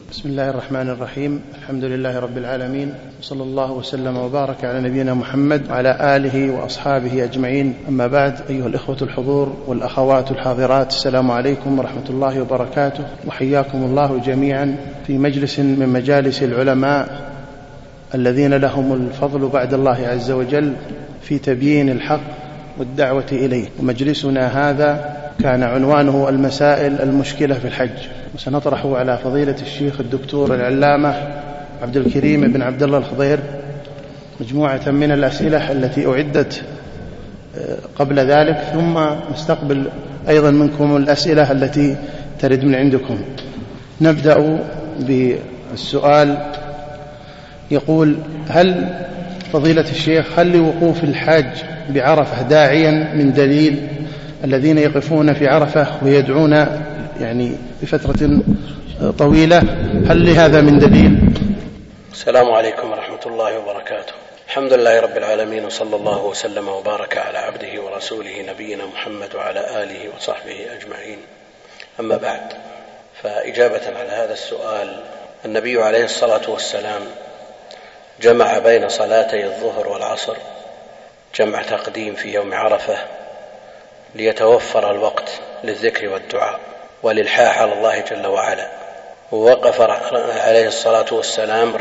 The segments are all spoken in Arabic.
بسم الله الرحمن الرحيم. الحمد لله رب العالمين، وصلى الله وسلم وبارك على نبينا محمد وعلى آله وأصحابه أجمعين. أما بعد، أيها الإخوة الحضور والأخوات الحاضرات، السلام عليكم ورحمة الله وبركاته، وحياكم الله جميعا في مجلس من مجالس العلماء الذين لهم الفضل بعد الله عز وجل في تبيين الحق والدعوة إليه. ومجلسنا هذا كان عنوانه المسائل المشكلة في الحج، وسنطرح على فضيلة الشيخ الدكتور العلامة عبد الكريم بن عبد الله الخضير مجموعة من الأسئلة التي أعدت قبل ذلك، ثم نستقبل أيضا منكم الأسئلة التي ترد من عندكم. نبدأ بالسؤال يقول: هل فضيلة الشيخ هل لوقوف الحاج بعرفة داعيا من دليل؟ الذين يقفون في عرفة ويدعون يعني بفترة طويلة، هل لهذا من دليل؟ السلام عليكم ورحمة الله وبركاته. الحمد لله رب العالمين، وصلى الله وسلم وبارك على عبده ورسوله نبينا محمد وعلى آله وصحبه أجمعين. أما بعد، فإجابة على هذا السؤال، النبي عليه الصلاة والسلام جمع بين صلاتي الظهر والعصر جمع تقديم في يوم عرفة ليتوفر الوقت للذكر والدعاء والإلحاح على الله جل وعلا. ووقف عليه الصلاة والسلام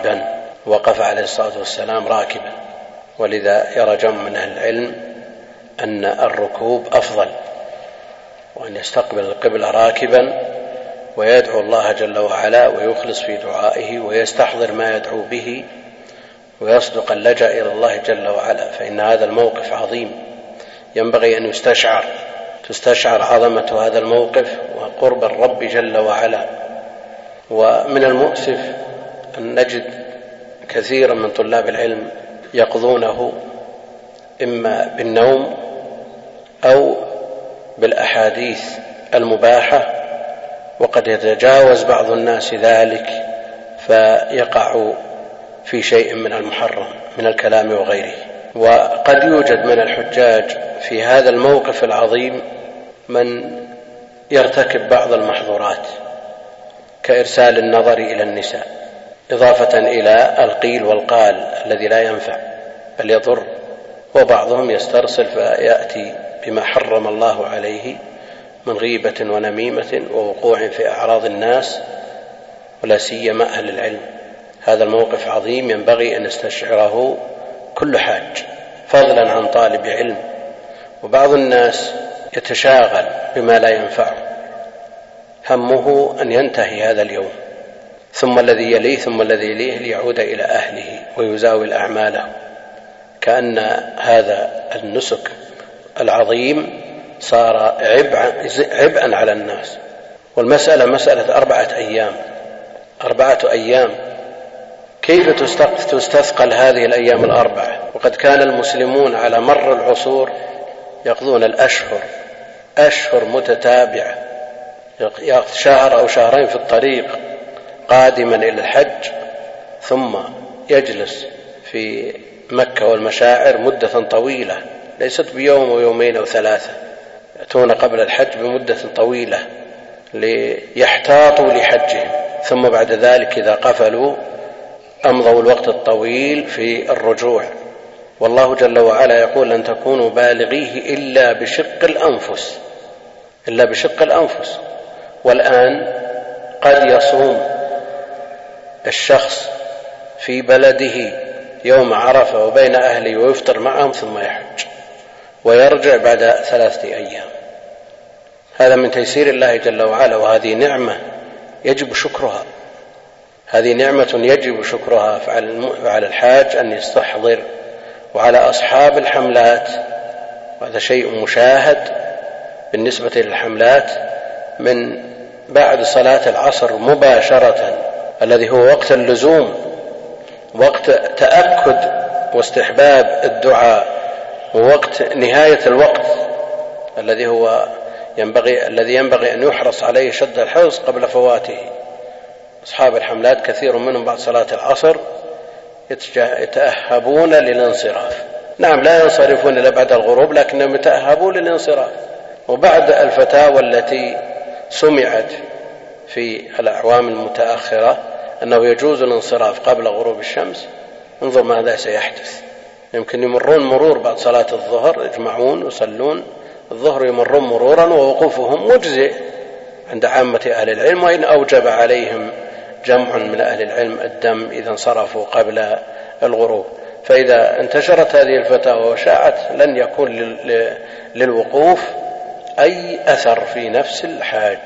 راكبا، ولذا يرى جمع من أهل العلم أن الركوب أفضل، وأن يستقبل القبلة راكبا ويدعو الله جل وعلا ويخلص في دعائه ويستحضر ما يدعو به ويصدق اللجأ إلى الله جل وعلا، فإن هذا الموقف عظيم، ينبغي أن تستشعر عظمة هذا الموقف وقرب الرب جل وعلا. ومن المؤسف أن نجد كثيرا من طلاب العلم يقضونه إما بالنوم أو بالأحاديث المباحة، وقد يتجاوز بعض الناس ذلك فيقع في شيء من المحرم من الكلام وغيره. وقد يوجد من الحجاج في هذا الموقف العظيم من يرتكب بعض المحظورات كإرسال النظر إلى النساء، إضافة إلى القيل والقال الذي لا ينفع بل يضر، وبعضهم يسترسل فيأتي بما حرم الله عليه من غيبة ونميمة ووقوع في أعراض الناس ولا سيما أهل العلم. هذا الموقف عظيم، ينبغي أن يستشعره كل حاج فضلا عن طالب علم. وبعض الناس يتشاغل بما لا ينفعه، همه أن ينتهي هذا اليوم ثم الذي يليه ثم الذي يليه ليعود إلى أهله ويزاول أعماله، كأن هذا النسك العظيم صار عبئا على الناس. والمسألة مسألة 4 أيام، كيف تستثقل هذه الأيام 4؟ وقد كان المسلمون على مر العصور يقضون أشهر متتابعة، شهر أو شهرين في الطريق قادما إلى الحج، ثم يجلس في مكة والمشاعر مدة طويلة ليست بيوم ويومين أو 3، يأتون قبل الحج بمدة طويلة ليحتاطوا لحجهم، ثم بعد ذلك إذا قفلوا أمضوا الوقت الطويل في الرجوع. والله جل وعلا يقول: لن تكونوا بالغيه إلا بشق الأنفس. والآن قد يصوم الشخص في بلده يوم عرفة وبين أهله ويفطر معهم ثم يحج ويرجع بعد 3 أيام. هذا من تيسير الله جل وعلا، وهذه نعمة يجب شكرها. فعلى الحاج أن يستحضر، وعلى أصحاب الحملات، وهذا شيء مشاهد بالنسبة للحملات، من بعد صلاة العصر مباشرة الذي هو وقت اللزوم، وقت تأكد واستحباب الدعاء، ووقت نهاية الوقت الذي ينبغي أن يحرص عليه شد الحرص قبل فواته. أصحاب الحملات كثير منهم بعد صلاة العصر يتأهبون للانصراف، نعم لا ينصرفون إلا بعد الغروب، لكنهم يتأهبون للانصراف. وبعد الفتاوى التي سمعت في الأعوام المتأخرة أنه يجوز الانصراف قبل غروب الشمس، انظر ماذا سيحدث. يمكن يمرون مرور بعد صلاة الظهر، يجمعون ويصلون الظهر، يمرون مرورا ووقوفهم مجزئ عند عامة أهل العلم، وإن أوجب عليهم جمع من أهل العلم الدم إذا انصرفوا قبل الغروب. فإذا انتشرت هذه الفتاوى وشاعت لن يكون للوقوف أي أثر في نفس الحاج،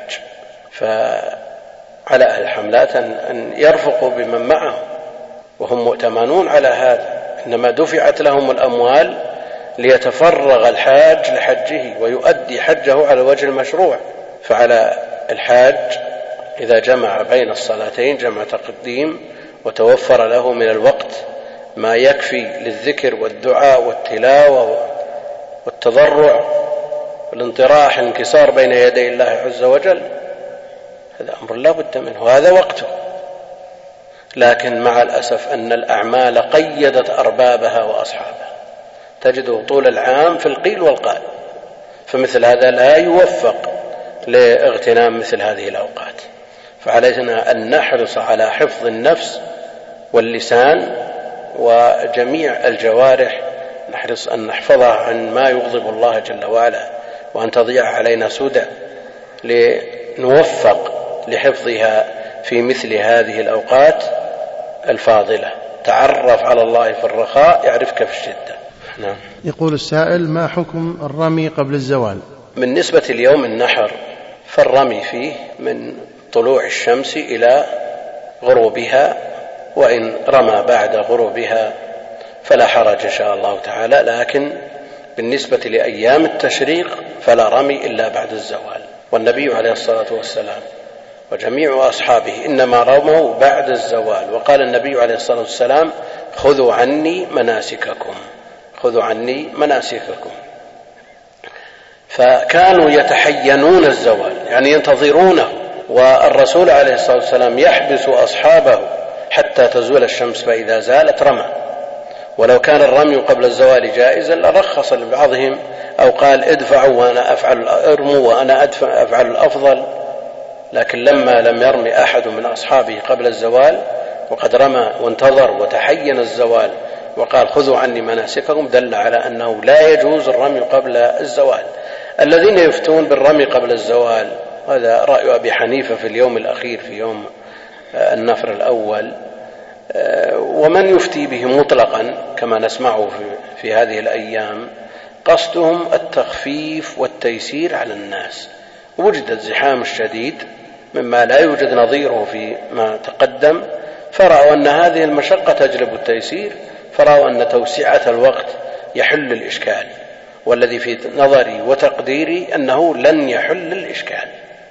فعلى أهل الحملات أن يرفقوا بمن معهم وهم مؤتمنون على هذا، إنما دفعت لهم الأموال ليتفرغ الحاج لحجه ويؤدي حجه على الوجه المشروع. فعلى الحاج إذا جمع بين الصلاتين جمع تقديم وتوفر له من الوقت ما يكفي للذكر والدعاء والتلاوة والتضرع والانطراح الانكسار بين يدي الله عز وجل، هذا أمر لا بد منه، وهذا وقته. لكن مع الأسف أن الأعمال قيدت أربابها وأصحابها، تجده طول العام في القيل والقال، فمثل هذا لا يوفق لاغتنام مثل هذه الأوقات. فعلينا أن نحرص على حفظ النفس واللسان وجميع الجوارح، نحرص أن نحفظها عن ما يغضب الله جل وعلا، وأن تضيع علينا سدى لنوفق لحفظها في مثل هذه الأوقات الفاضلة. تعرف على الله في الرخاء يعرفك في الشدة. نعم. يقول السائل: ما حكم الرمي قبل الزوال؟ من نسبة اليوم النحر فالرمي فيه من طلوع الشمس إلى غروبها، وإن رمى بعد غروبها فلا حرج إن شاء الله تعالى، لكن بالنسبة لأيام التشريق فلا رمي إلا بعد الزوال. والنبي عليه الصلاة والسلام وجميع أصحابه إنما رموا بعد الزوال، وقال النبي عليه الصلاة والسلام: خذوا عني مناسككم، خذوا عني مناسككم. فكانوا يتحينون الزوال، يعني ينتظرونه، والرسول عليه الصلاة والسلام يحبس أصحابه حتى تزول الشمس، فإذا زالت رمى. ولو كان الرمي قبل الزوال جائزا لرخص لبعضهم أو قال: ادفعوا وأنا أفعل، ارموا وأنا أفعل الأفضل. لكن لما لم يرمي أحد من أصحابه قبل الزوال وقد رمى وانتظر وتحين الزوال وقال: خذوا عني مناسككم، دل على أنه لا يجوز الرمي قبل الزوال. الذين يفتون بالرمي قبل الزوال، هذا رأي أبي حنيفة في اليوم الأخير في يوم النفر الأول، ومن يفتي به مطلقا كما نسمعه في هذه الأيام، قصدهم التخفيف والتيسير على الناس. وجد الزحام الشديد مما لا يوجد نظيره فيما تقدم، فرأوا أن هذه المشقة تجلب التيسير، فرأوا أن توسعة الوقت يحل الإشكال، والذي في نظري وتقديري أنه لن يحل الإشكال.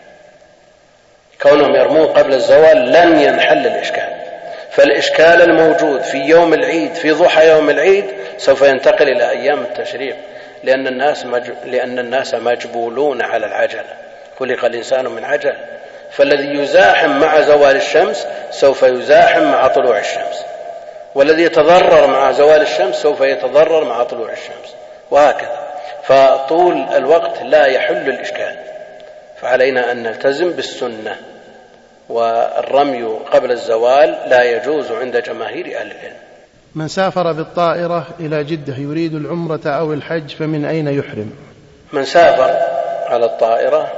كونهم يرمون قبل الزوال لن ينحل الإشكال، فالإشكال الموجود في يوم العيد في ضحى يوم العيد سوف ينتقل إلى أيام التشريق، لأن الناس مجبولون على العجلة، خلق الإنسان من عجل، فالذي يزاحم مع زوال الشمس سوف يزاحم مع طلوع الشمس، والذي يتضرر مع زوال الشمس سوف يتضرر مع طلوع الشمس، وهكذا. فطول الوقت لا يحل الإشكال، فعلينا أن نلتزم بالسنة. والرمي قبل الزوال لا يجوز عند جماهير أهل العلم. من سافر بالطائرة إلى جدة يريد العمرة أو الحج فمن أين يحرم؟ من سافر على الطائرة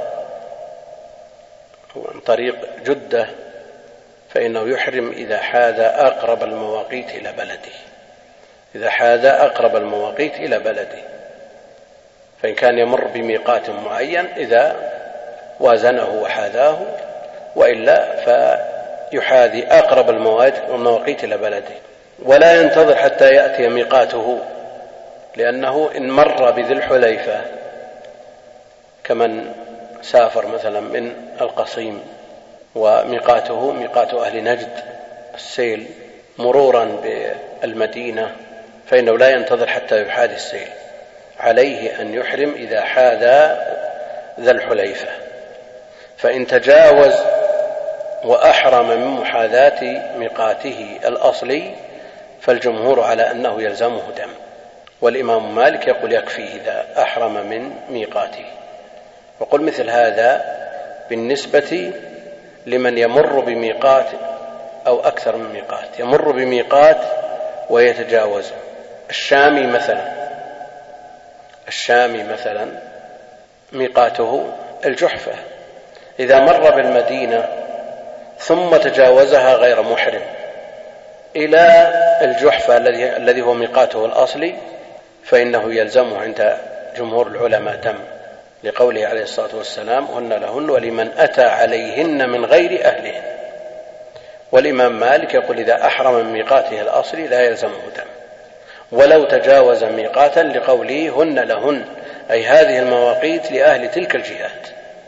عن طريق جدة فإنه يحرم إذا حاذ أقرب المواقيت إلى بلده، إذا حاذ أقرب المواقيت إلى بلده، فإن كان يمر بميقات معين إذا وازنه وحاذاه، وإلا فيحاذي أقرب المواقيت إلى بلده، ولا ينتظر حتى يأتي ميقاته، لأنه إن مر بذي الحليفة كمن سافر مثلا من القصيم وميقاته ميقات أهل نجد السيل مرورا بالمدينة، فإنه لا ينتظر حتى يحاذي السيل، عليه أن يحرم إذا حاذى ذا الحليفة. فإن تجاوز وأحرم من محاذاة ميقاته الأصلي فالجمهور على أنه يلزمه دم، والإمام مالك يقول يكفيه إذا أحرم من ميقاته. وقل مثل هذا بالنسبة لمن يمر بميقات أو أكثر من ميقات، يمر بميقات ويتجاوزه. الشامي مثلا ميقاته الجحفة، إذا مر بالمدينة ثم تجاوزها غير محرم إلى الجحفة الذي هو ميقاته الأصلي، فإنه يلزمه عند جمهور العلماء دم، لقوله عليه الصلاة والسلام: هن لهن ولمن أتى عليهن من غير أهلهن. والإمام مالك يقول: إذا أحرم من ميقاته الأصلي لا يلزمه دم ولو تجاوز ميقاتا، لقوله: هن لهن، أي هذه المواقيت لأهل تلك الجهات.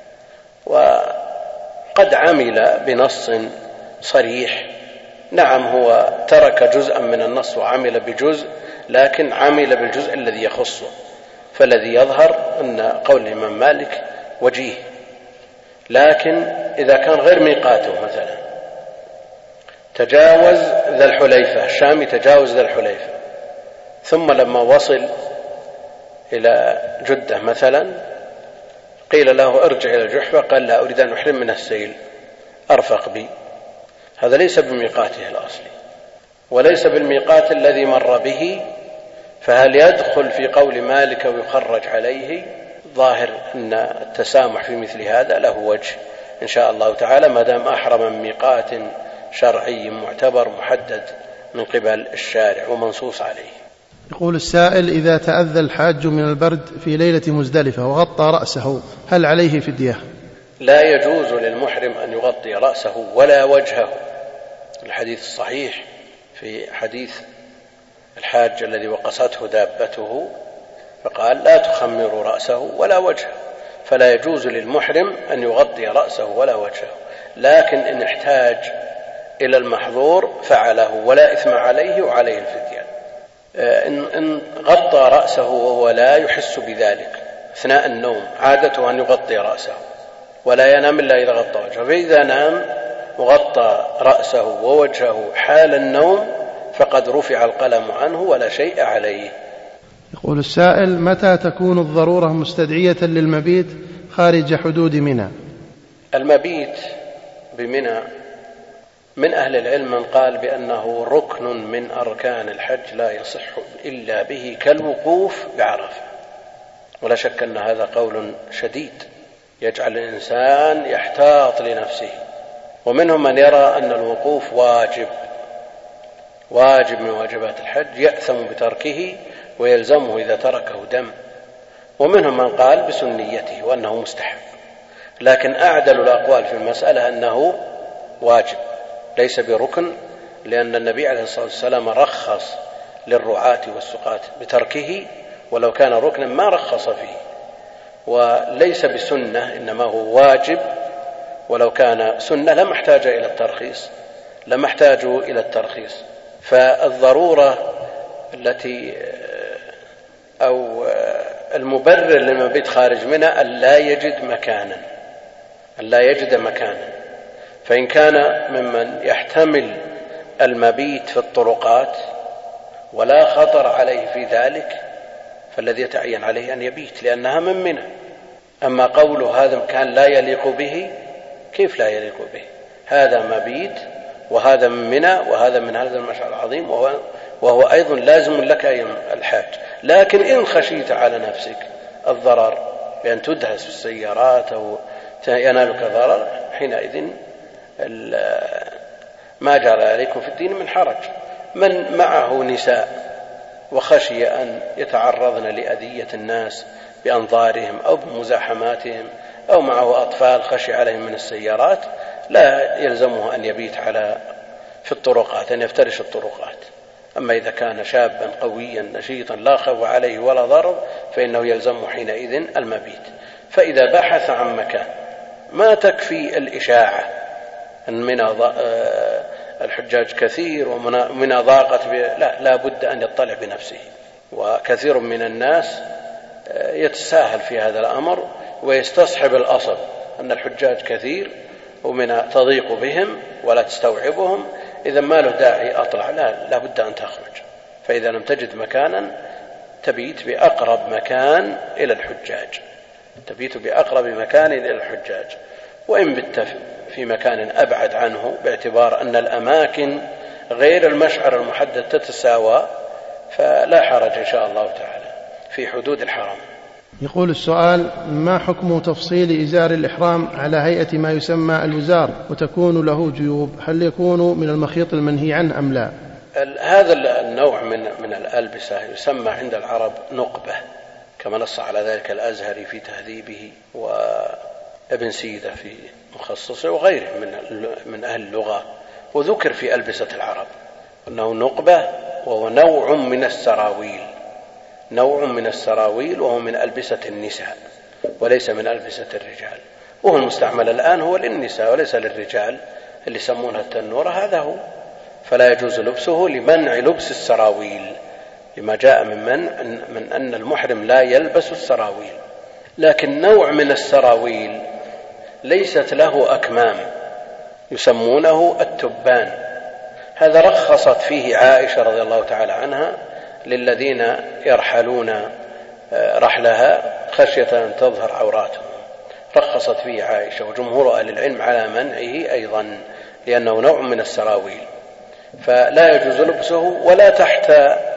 وقد عمل بنص صريح، نعم هو ترك جزءا من النص وعمل بجزء، لكن عمل بالجزء الذي يخصه، فالذي يظهر أن قول الإمام مالك وجيه. لكن إذا كان غير ميقاته، مثلا تجاوز ذا الحليفة، الشامي تجاوز ذا الحليفة، ثم لما وصل إلى جدة مثلا قيل له: ارجع إلى الجحفة، قال: لا أريد أن أحرم من السيل، أرفق بي. هذا ليس بميقاته الأصلي وليس بالميقات الذي مر به، فهل يدخل في قول مالك ويخرج عليه؟ ظاهر أن التسامح في مثل هذا له وجه إن شاء الله تعالى، ما دام أحرم من ميقات شرعي معتبر محدد من قبل الشارع ومنصوص عليه. يقول السائل: إذا تأذى الحاج من البرد في ليلة مزدلفة وغطى رأسه هل عليه فدية؟ لا يجوز للمحرم أن يغطي رأسه ولا وجهه. الحديث الصحيح في حديث الحاج الذي وقصته دابته فقال: لا تخمروا رأسه ولا وجهه، فلا يجوز للمحرم أن يغطي رأسه ولا وجهه، لكن إن احتاج إلى المحظور فعله ولا إثم عليه وعليه الفدية. إن غطى رأسه وهو لا يحس بذلك أثناء النوم، عادته أن يغطي رأسه ولا ينام إلا إذا غطى وجهه، فإذا نام وغطى رأسه ووجهه حال النوم فقد رفع القلم عنه ولا شيء عليه. يقول السائل: متى تكون الضرورة مستدعية للمبيت خارج حدود منى؟ المبيت بمنى من أهل العلم من قال بأنه ركن من أركان الحج لا يصح إلا به كالوقوف بعرفة، ولا شك أن هذا قول شديد يجعل الإنسان يحتاط لنفسه. ومنهم من يرى أن الوقوف واجب من واجبات الحج، يأثم بتركه ويلزمه إذا تركه دم. ومنهم من قال بسنيته وأنه مستحب، لكن أعدل الأقوال في المسألة أنه واجب ليس بركن، لأن النبي عليه الصلاة والسلام رخص للرعاة والسقاة بتركه، ولو كان ركنا ما رخص فيه. وليس بسنة، إنما هو واجب، ولو كان سنة لما احتاج إلى الترخيص. فالضرورة التي أو المبرر للمبيت خارج منها أن لا يجد مكانا، فإن كان ممن يحتمل المبيت في الطرقات ولا خطر عليه في ذلك فالذي يتعين عليه أن يبيت، لأنها من منى. أما قوله هذا مكان لا يليق به، كيف لا يليق به؟ هذا مبيت وهذا من منى وهذا من هذا المشعر العظيم، وهو أيضا لازم لك أيها الحاج. لكن إن خشيت على نفسك الضرر بأن تدهس في السيارات أو ينالك ضرر، حينئذ ما جعل عليكم في الدين من حرج. من معه نساء وخشي أن يتعرضن لأذية الناس بأنظارهم أو بمزاحماتهم، أو معه أطفال خشي عليهم من السيارات، لا يلزمه أن يبيت في الطرقات، أن يفترش الطرقات. أما إذا كان شابا قويا نشيطا لا خوف عليه ولا ضرر فإنه يلزمه حينئذ المبيت. فإذا بحث عن مكان ما تكفي الإشاعة أن من الحجاج كثير ومن ضاقت لا بد أن يطلع بنفسه. وكثير من الناس يتساهل في هذا الأمر ويستصحب الأصل أن الحجاج كثير ومن تضيق بهم ولا تستوعبهم، إذا ما له داعي أطلع، لا بد أن تخرج. فإذا لم تجد مكانا تبيت بأقرب مكان إلى الحجاج، وإن بت في مكان أبعد عنه، باعتبار أن الأماكن غير المشعر المحدد تتساوى، فلا حرج إن شاء الله تعالى في حدود الحرم. يقول السؤال: ما حكم تفصيل إزار الإحرام على هيئة ما يسمى الوزار وتكون له جيوب؟ هل يكون من المخيط المنهي عنه أم لا؟ هذا النوع من الألبسة يسمى عند العرب نقبة، كما نص على ذلك الأزهري في تهذيبه وابن سيدة في مخصصه وغيره من أهل اللغة، وذكر في ألبسة العرب أنه نقبة، وهو نوع من السراويل، وهو من ألبسة النساء وليس من ألبسة الرجال، وهو المستعمل الآن هو للنساء وليس للرجال، اللي يسمونها التنورة هذا هو، فلا يجوز لبسه لمنع لبس السراويل، لما جاء من أن المحرم لا يلبس السراويل. لكن نوع من السراويل ليست له أكمام يسمونه التبان، هذا رخصت فيه عائشة رضي الله تعالى عنها للذين يرحلون رحلها خشية أن تظهر عوراتهم، رخصت فيه عائشة، وجمهور أهل العلم على منعه أيضا، لأنه نوع من السراويل، فلا يجوز لبسه ولا تحت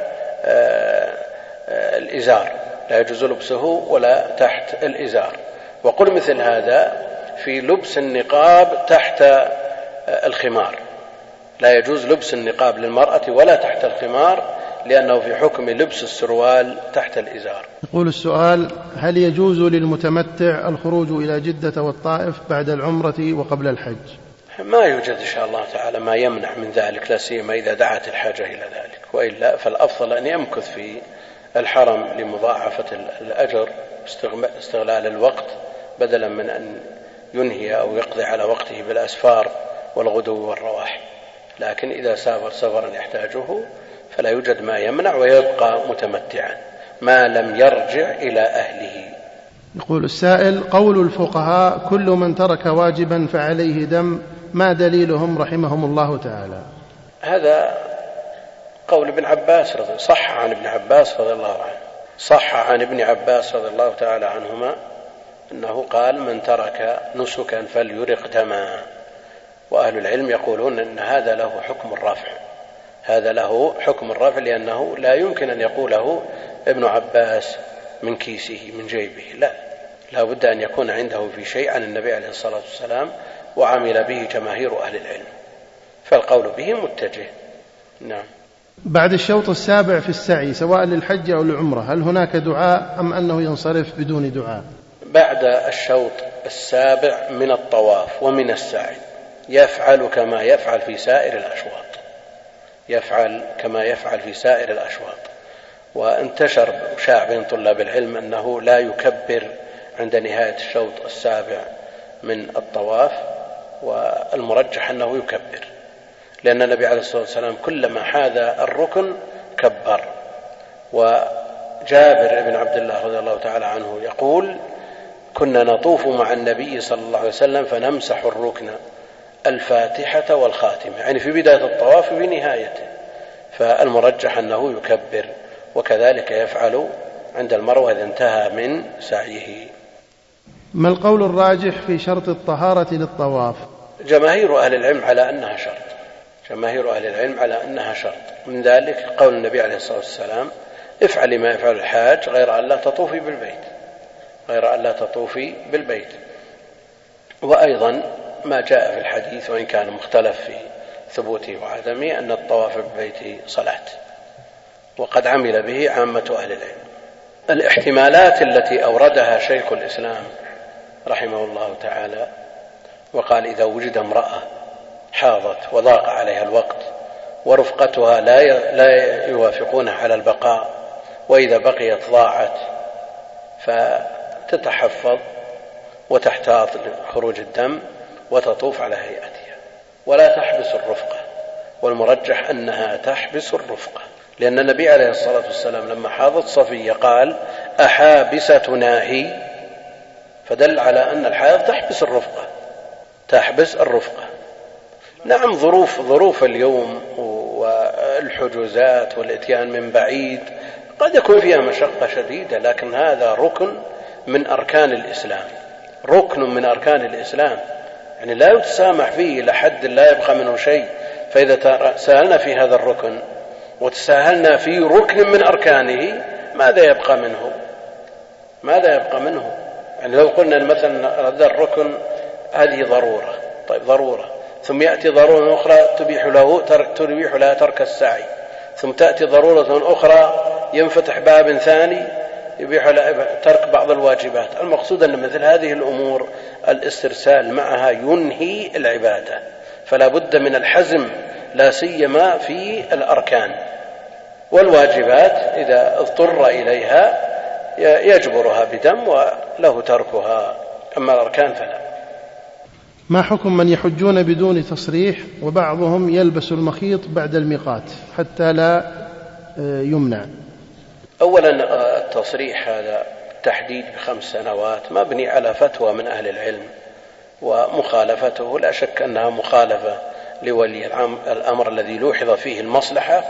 الإزار، لا يجوز لبسه ولا تحت الإزار. وقل مثل هذا في لبس النقاب تحت الخمار، لا يجوز لبس النقاب للمرأة ولا تحت الخمار، لأنه في حكم لبس السروال تحت الإزار. يقول السؤال: هل يجوز للمتمتع الخروج إلى جدة والطائف بعد العمرة وقبل الحج؟ ما يوجد إن شاء الله تعالى ما يمنع من ذلك، لا سيما إذا دعت الحاجة إلى ذلك، وإلا فالأفضل أن يمكث في الحرم لمضاعفة الأجر استغلال الوقت، بدلا من أن ينهي أو يقضي على وقته بالأسفار والغدو والرواح. لكن إذا سافر سفرا يحتاجه فلا يوجد ما يمنع، ويبقى متمتعا ما لم يرجع إلى أهله. يقول السائل: قول الفقهاء كل من ترك واجبا فعليه دم، ما دليلهم رحمهم الله تعالى؟ هذا قول ابن عباس صح عن ابن عباس رضي الله عنه، صح عن ابن عباس رضي الله تعالى عنهما أنه قال: من ترك نسكا فليرق دما. وأهل العلم يقولون أن هذا له حكم الرفع، هذا له حكم الرفع، لأنه لا يمكن أن يقوله ابن عباس من كيسه من جيبه، لا بد أن يكون عنده في شيء عن النبي عليه الصلاة والسلام وعمل به جماهير أهل العلم، فالقول به متجه. نعم. بعد الشوط السابع في السعي سواء للحج أو للعمرة، هل هناك دعاء أم أنه ينصرف بدون دعاء؟ بعد الشوط السابع من الطواف ومن السعي يفعل كما يفعل في سائر الأشواط، وانتشر شاع بين طلاب العلم أنه لا يكبر عند نهاية الشوط السابع من الطواف، والمرجح أنه يكبر، لأن النبي عليه الصلاة والسلام كلما حاذى الركن كبر. وجابر بن عبد الله رضي الله تعالى عنه يقول: كنا نطوف مع النبي صلى الله عليه وسلم فنمسح الركن الفاتحة والخاتمة، يعني في بداية الطواف وفي نهايته، فالمرجح أنه يكبر، وكذلك يفعل عند المروة إذا انتهى من سعيه. ما القول الراجح في شرط الطهارة للطواف؟ جماهير أهل العلم على أنها شرط، من ذلك قول النبي عليه الصلاة والسلام: افعل ما يفعل الحاج غير أن لا تطوفي بالبيت. وأيضا ما جاء في الحديث وإن كان مختلف في ثبوته وعدمه أن الطواف بالبيت صلاة، وقد عمل به عامة أهل العلم. الاحتمالات التي أوردها شيخ الإسلام رحمه الله تعالى وقال: إذا وجد امرأة حاضت وضاق عليها الوقت ورفقتها لا يوافقونها على البقاء، وإذا بقيت ضاعت، فتتحفظ وتحتاط لخروج الدم وتطوف على هيئتها ولا تحبس الرفقة، والمرجح أنها تحبس الرفقة، لأن النبي عليه الصلاة والسلام لما حاضت صفية قال: أحابستنا هي، فدل على أن الحائض تحبس الرفقة. نعم، ظروف اليوم والحجوزات والاتيان من بعيد قد يكون فيها مشقة شديدة، لكن هذا ركن من أركان الإسلام، يعني لا يتسامح فيه إلى حد لا يبقى منه شيء. فإذا سألنا في هذا الركن وتساهلنا في ركن من أركانه ماذا يبقى منه؟ يعني لو قلنا مثلا هذا الركن هذه ضرورة، طيب ضرورة، ثم يأتي ضرورة أخرى تبيح لها ترك السعي، ثم تأتي ضرورة أخرى ينفتح باب ثاني يبيح ترك بعض الواجبات. المقصود أن مثل هذه الأمور الاسترسال معها ينهي العبادة، فلا بد من الحزم لا سيما في الأركان، والواجبات إذا اضطر إليها يجبرها بدم وله تركها، أما الأركان فلا. ما حكم من يحجون بدون تصريح وبعضهم يلبس المخيط بعد الميقات حتى لا يمنع؟ أولا التصريح هذا التحديد ب5 سنوات مبني على فتوى من أهل العلم، ومخالفته لا شك أنها مخالفة لولي الأمر الذي لوحظ فيه المصلحة،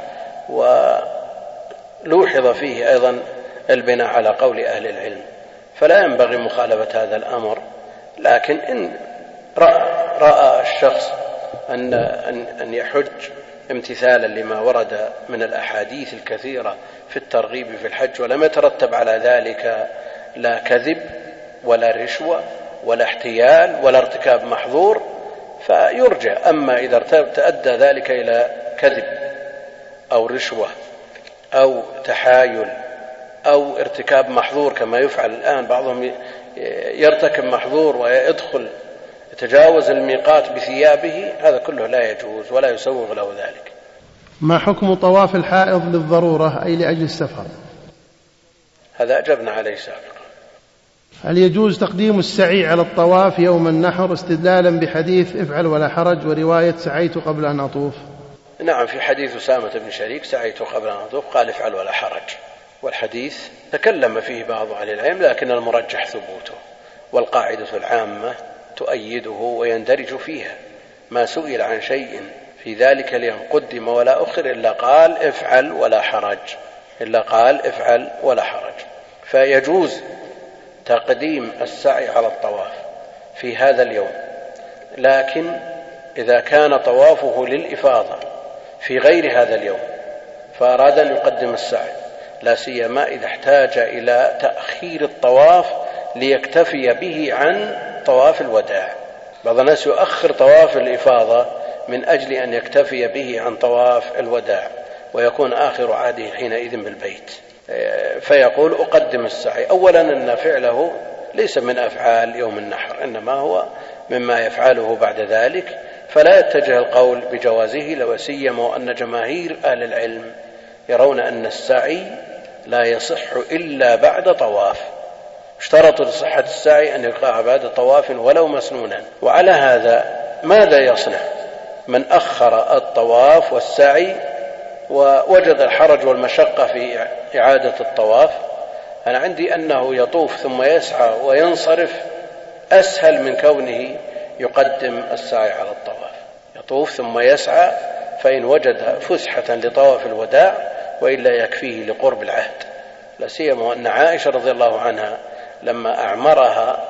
ولوحظ فيه أيضا البناء على قول أهل العلم، فلا ينبغي مخالفة هذا الأمر. لكن إن رأى الشخص أن يحج امتثالا لما ورد من الأحاديث الكثيرة في الترغيب في الحج ولم يترتب على ذلك لا كذب ولا رشوة ولا احتيال ولا ارتكاب محظور فيرجع. أما إذا تأدى ذلك إلى كذب أو رشوة أو تحايل أو ارتكاب محظور كما يفعل الآن، بعضهم يرتكب محظور ويدخل يتجاوز الميقات بثيابه، هذا كله لا يجوز ولا يسوغ له ذلك. ما حكم طواف الحائض للضرورة أي لأجل السفر؟ هذا أجبنا عليه سابقا. هل يجوز تقديم السعي على الطواف يوم النحر استدلالا بحديث افعل ولا حرج ورواية سعيت قبل أن أطوف؟ نعم، في حديث أسامة بن شريك سعيت قبل أن أطوف قال افعل ولا حرج، والحديث تكلم فيه بعض أهل العلم لكن المرجح ثبوته، والقاعدة العامة تؤيده ويندرج فيها. ما سئل عن شيء في ذلك لأن قدم ولا أخر إلا قال افعل ولا حرج، فيجوز تقديم السعي على الطواف في هذا اليوم، لكن إذا كان طوافه للإفاضة في غير هذا اليوم فأراد أن يقدم السعي، لا سيما إذا احتاج إلى تأخير الطواف ليكتفي به عن طواف الوداع. بعض الناس يؤخر طواف الإفاضة من أجل أن يكتفي به عن طواف الوداع ويكون آخر عهده حينئذ بالبيت، فيقول أقدم السعي. أولا أن فعله ليس من أفعال يوم النحر، إنما هو مما يفعله بعد ذلك، فلا يتجه القول بجوازه، لو سيما وأن جماهير أهل العلم يرون أن السعي لا يصح إلا بعد طواف، اشترطوا لصحة السعي أن يقع بعد طواف ولو مسنونا. وعلى هذا ماذا يصنع من أخر الطواف والسعي ووجد الحرج والمشقة في إعادة الطواف؟ أنا عندي أنه يطوف ثم يسعى وينصرف أسهل من كونه يقدم السعي على الطواف. يطوف ثم يسعى، فإن وجد فسحة لطواف الوداع وإلا يكفيه لقرب العهد، لا سيما أن عائشة رضي الله عنها لما أعمرها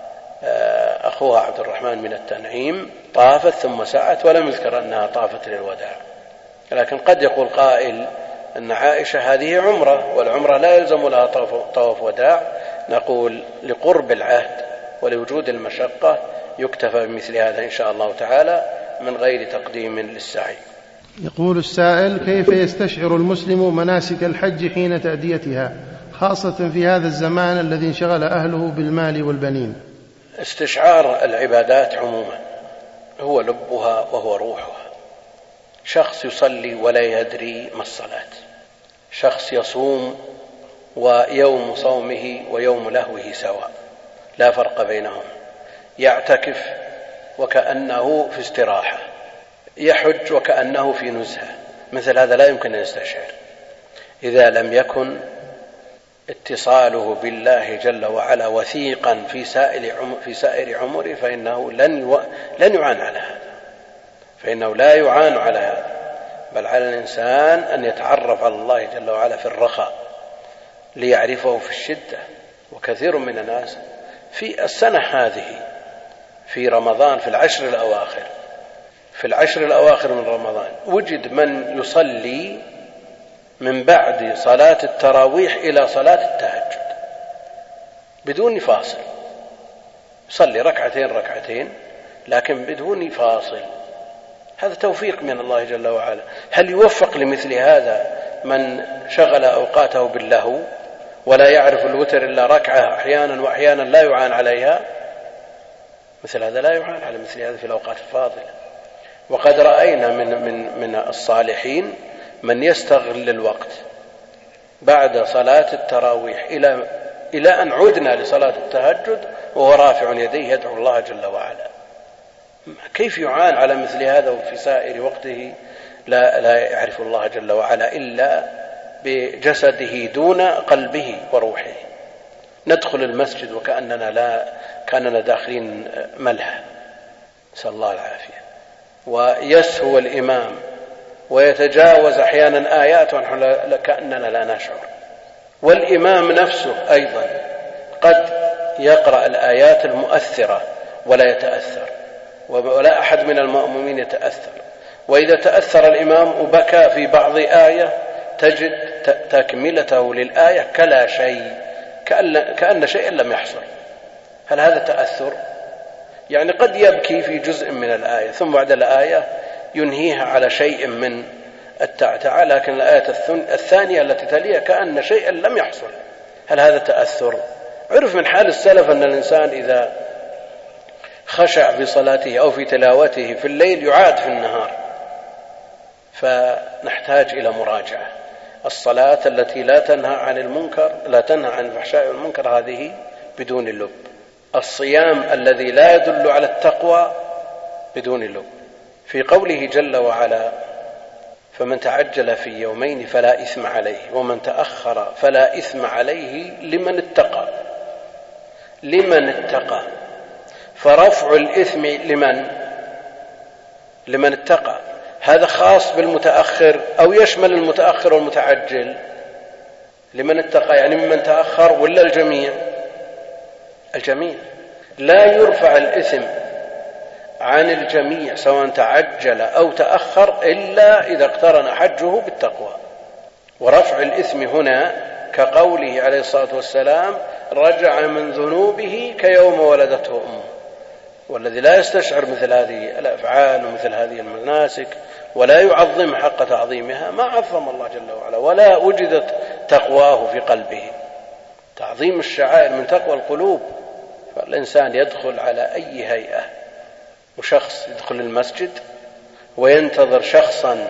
أخوها عبد الرحمن من التنعيم طافت ثم سعت ولم يذكر أنها طافت للوداع. لكن قد يقول قائل أن عائشة هذه عمرة والعمرة لا يلزم لها طواف وداع، نقول لقرب العهد ولوجود المشقة يكتفى بمثل هذا إن شاء الله تعالى من غير تقديم للسعي. يقول السائل: كيف يستشعر المسلم مناسك الحج حين تأديتها، خاصة في هذا الزمان الذي انشغل أهله بالمال والبنين؟ استشعار العبادات عموما هو لبها وهو روحها. شخص يصلي ولا يدري ما الصلاة، شخص يصوم ويوم صومه ويوم لهوه سواء لا فرق بينهم، يعتكف وكأنه في استراحة، يحج وكأنه في نزهة. مثل هذا لا يمكن أن يستشعر إذا لم يكن اتصاله بالله جل وعلا وثيقا في سائر عمره، فإنه لن يعان على هذا، فإنه لا يعان على هذا، بل على الإنسان أن يتعرف على الله جل وعلا في الرخاء ليعرفه في الشدة. وكثير من الناس في السنة هذه في رمضان في العشر الأواخر من رمضان وجد من يصلي من بعد صلاة التراويح إلى صلاة التهجد بدون فاصل، يصلي ركعتين لكن بدون فاصل. هذا توفيق من الله جل وعلا. هل يوفق لمثل هذا من شغل أوقاته باللهو ولا يعرف الوتر إلا ركعة أحيانا وأحيانا لا يعان عليها؟ مثل هذا لا يعان على مثل هذا في الأوقات الفاضلة. وقد رأينا من الصالحين من يستغل الوقت بعد صلاة التراويح إلى أن عدنا لصلاة التهجد وهو رافع يديه يدعو الله جل وعلا. كيف يعان على مثل هذا وفي سائر وقته لا يعرف الله جل وعلا إلا بجسده دون قلبه وروحه؟ ندخل المسجد كأننا داخلين ملهى، نسأل الله العافية. ويسهو الإمام ويتجاوز أحيانا آيات كأننا لا نشعر. والإمام نفسه أيضا قد يقرأ الآيات المؤثرة ولا يتأثر، ولا أحد من المأمومين يتأثر. وإذا تأثر الإمام وبكى في بعض آية تجد تكملته للآية كلا شيء، كأن شيئا لم يحصل. هل هذا تأثر؟ يعني قد يبكي في جزء من الآية ثم بعد الآية ينهيها على شيء من التعتعة، لكن الآية الثانية التي تليها كأن شيئا لم يحصل. هل هذا تأثر؟ عرف من حال السلف أن الإنسان إذا خشع في صلاته أو في تلاوته في الليل يعاد في النهار. فنحتاج إلى مراجعة. الصلاة التي لا تنهى عن الفحشاء والمنكر هذه بدون لب. الصيام الذي لا يدل على التقوى بدون لب. في قوله جل وعلا فمن تعجل في يومين فلا إثم عليه ومن تأخر فلا إثم عليه لمن اتقى. فرفع الإثم لمن اتقى. هذا خاص بالمتأخر أو يشمل المتأخر والمتعجل؟ لمن اتقى يعني ممن تأخر ولا الجميع؟ الجميع. لا يرفع الإثم عن الجميع سواء تعجل أو تأخر إلا إذا اقترن حجه بالتقوى. ورفع الإثم هنا كقوله عليه الصلاة والسلام رجع من ذنوبه كيوم ولدته أمه. والذي لا يستشعر مثل هذه الأفعال ومثل هذه المناسك ولا يعظم حق تعظيمها ما عظم الله جل وعلا ولا وجدت تقواه في قلبه. تعظيم الشعائر من تقوى القلوب. فالإنسان يدخل على أي هيئة، وشخص يدخل المسجد وينتظر شخصا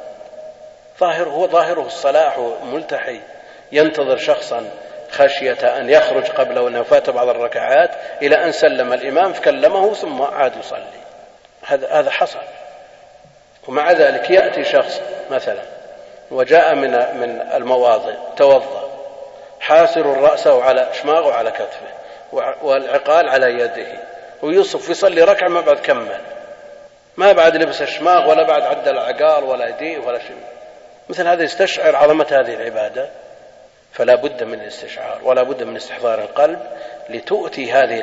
ظاهره الصلاح ملتحي، ينتظر شخصا خشية أن يخرج قبل أن فات بعض الركعات إلى أن سلم الإمام فكلمه ثم عاد يصلي. هذا حصل. ومع ذلك يأتي شخص مثلا وجاء من المواضع توضأ حاسر رأسه على شماغه على كتفه والعقال على يده ويوصف يصلي ركعة ما بعد كمل، ما بعد لبس الشماغ ولا بعد عدل العقال ولا يديه ولا شيء. مثل هذا يستشعر عظمة هذه العبادة. فلا بد من الاستشعار ولا بد من استحضار القلب لتؤتي هذه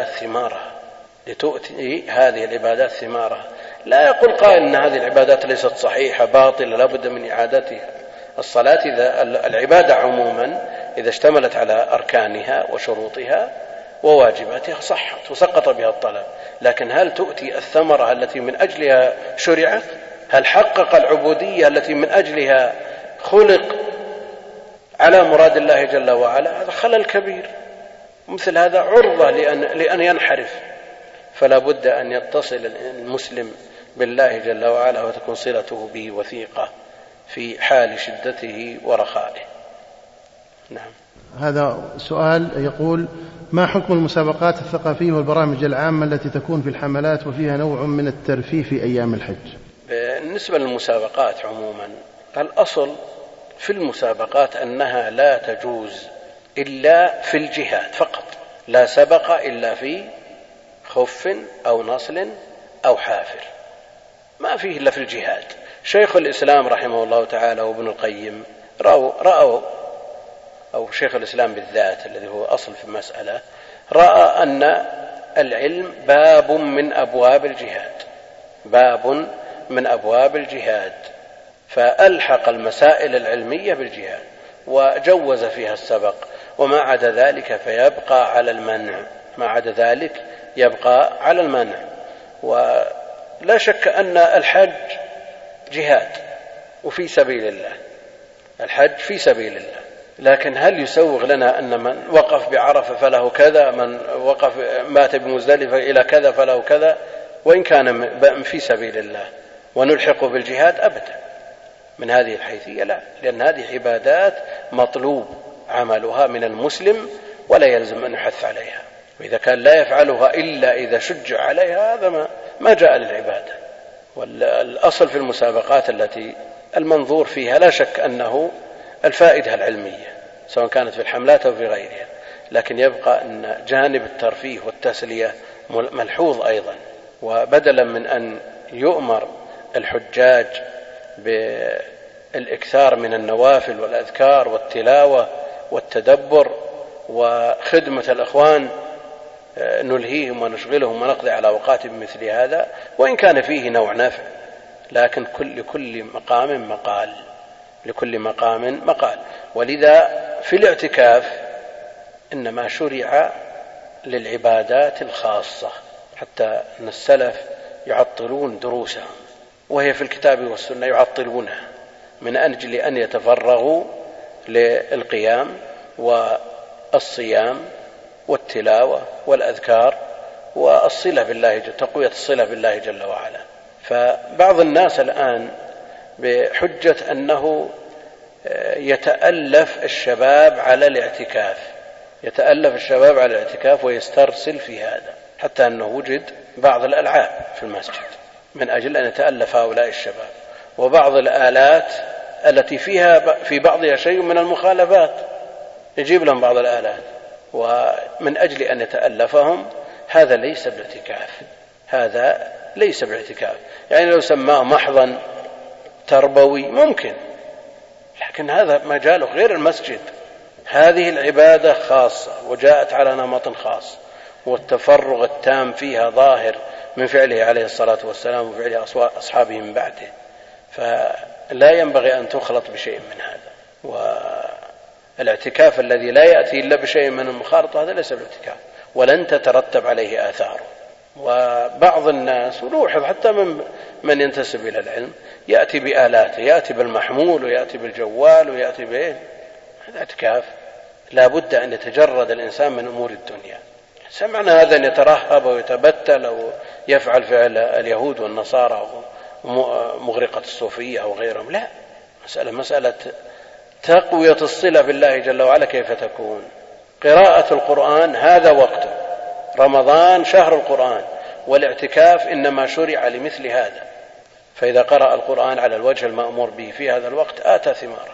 العبادات ثمارها. لا يقول قائل أن هذه العبادات ليست صحيحة باطلة لا بد من إعادتها. الصلاة العبادة عموما إذا اشتملت على أركانها وشروطها وواجباتها صحت وسقط بها الطلب، لكن هل تؤتي الثمرة التي من أجلها شرعت؟ هل حقق العبودية التي من أجلها خلق على مراد الله جل وعلا؟ هذا خلل كبير. مثل هذا عرضة لأن ينحرف. فلا بد أن يتصل المسلم بالله جل وعلا وتكون صلته به وثيقة في حال شدته ورخائه. نعم. هذا سؤال يقول ما حكم المسابقات الثقافية والبرامج العامة التي تكون في الحملات وفيها نوع من الترفيه في أيام الحج؟ بالنسبة للمسابقات عموما الأصل في المسابقات أنها لا تجوز إلا في الجهاد فقط. لا سبق إلا في خف أو نصل أو حافر، ما فيه إلا في الجهاد. شيخ الإسلام رحمه الله تعالى وابن القيم رأوا أو شيخ الإسلام بالذات الذي هو أصل في المسألة رأى أن العلم باب من أبواب الجهاد، باب من أبواب الجهاد، فألحق المسائل العلمية بالجهاد وجوز فيها السبق، وما عدا ذلك فيبقى على المنع، ما عدا ذلك يبقى على المنع. ولا شك أن الحج جهاد وفي سبيل الله، الحج في سبيل الله، لكن هل يسوغ لنا أن من وقف بعرفة فله كذا، من وقف مات بمزدلفة إلى كذا فله كذا، وإن كان في سبيل الله، ونلحق بالجهاد؟ أبدا، من هذه الحيثية لا، لأن هذه عبادات مطلوب عملها من المسلم ولا يلزم أن يحث عليها، وإذا كان لا يفعلها إلا إذا شجع عليها هذا ما جاء للعبادة. والأصل في المسابقات التي المنظور فيها لا شك أنه الفائدة العلمية سواء كانت في الحملات أو في غيرها، لكن يبقى أن جانب الترفيه والتسلية ملحوظ أيضا. وبدلا من أن يؤمر الحجاج بالإكثار من النوافل والأذكار والتلاوة والتدبر وخدمة الأخوان نلهيهم ونشغلهم ونقضي على أوقات مثل هذا، وإن كان فيه نوع نفع، لكن لكل مقام مقال، لكل مقام مقال. ولذا في الاعتكاف إنما شرع للعبادات الخاصة، حتى أن السلف يعطلون دروسهم وهي في الكتاب والسنة، يعطلونها من أجل أن يتفرغوا للقيام والصيام والتلاوة والأذكار والصلة بالله، تقوية الصلة بالله جل وعلا. فبعض الناس الآن بحجة أنه يتألف الشباب على الاعتكاف، يتألف الشباب على الاعتكاف ويسترسل في هذا، حتى أنه وجد بعض الألعاب في المسجد من أجل أن يتألف هؤلاء الشباب، وبعض الآلات التي فيها في بعضها شيء من المخالفات، يجيب لهم بعض الآلات ومن أجل أن يتألفهم. هذا ليس باعتكاف، هذا ليس باعتكاف. يعني لو سماه محضا تربوي ممكن، لكن هذا مجاله غير المسجد. هذه العبادة خاصة وجاءت على نمط خاص، والتفرغ التام فيها ظاهر من فعله عليه الصلاة والسلام وفعل أصحابه من بعده، فلا ينبغي أن تخلط بشيء من هذا. والاعتكاف الذي لا يأتي إلا بشيء من المخالطة هذا ليس بالاعتكاف، ولن تترتب عليه آثاره. وبعض الناس ولوحظ حتى من ينتسب إلى العلم يأتي بآلاته، يأتي بالمحمول ويأتي بالجوال ويأتي به، هذا اعتكاف. لا بد أن يتجرد الإنسان من أمور الدنيا. سمعنا هذا أن يترهب ويتبتل أو يفعل فعل اليهود والنصارى ومغرقة الصوفية أو غيرهم، لا، مسألة تقوية الصلة بالله جل وعلا. كيف تكون؟ قراءة القرآن هذا وقته، رمضان شهر القرآن، والاعتكاف إنما شرع لمثل هذا. فإذا قرأ القرآن على الوجه المأمور به في هذا الوقت آتى ثماره،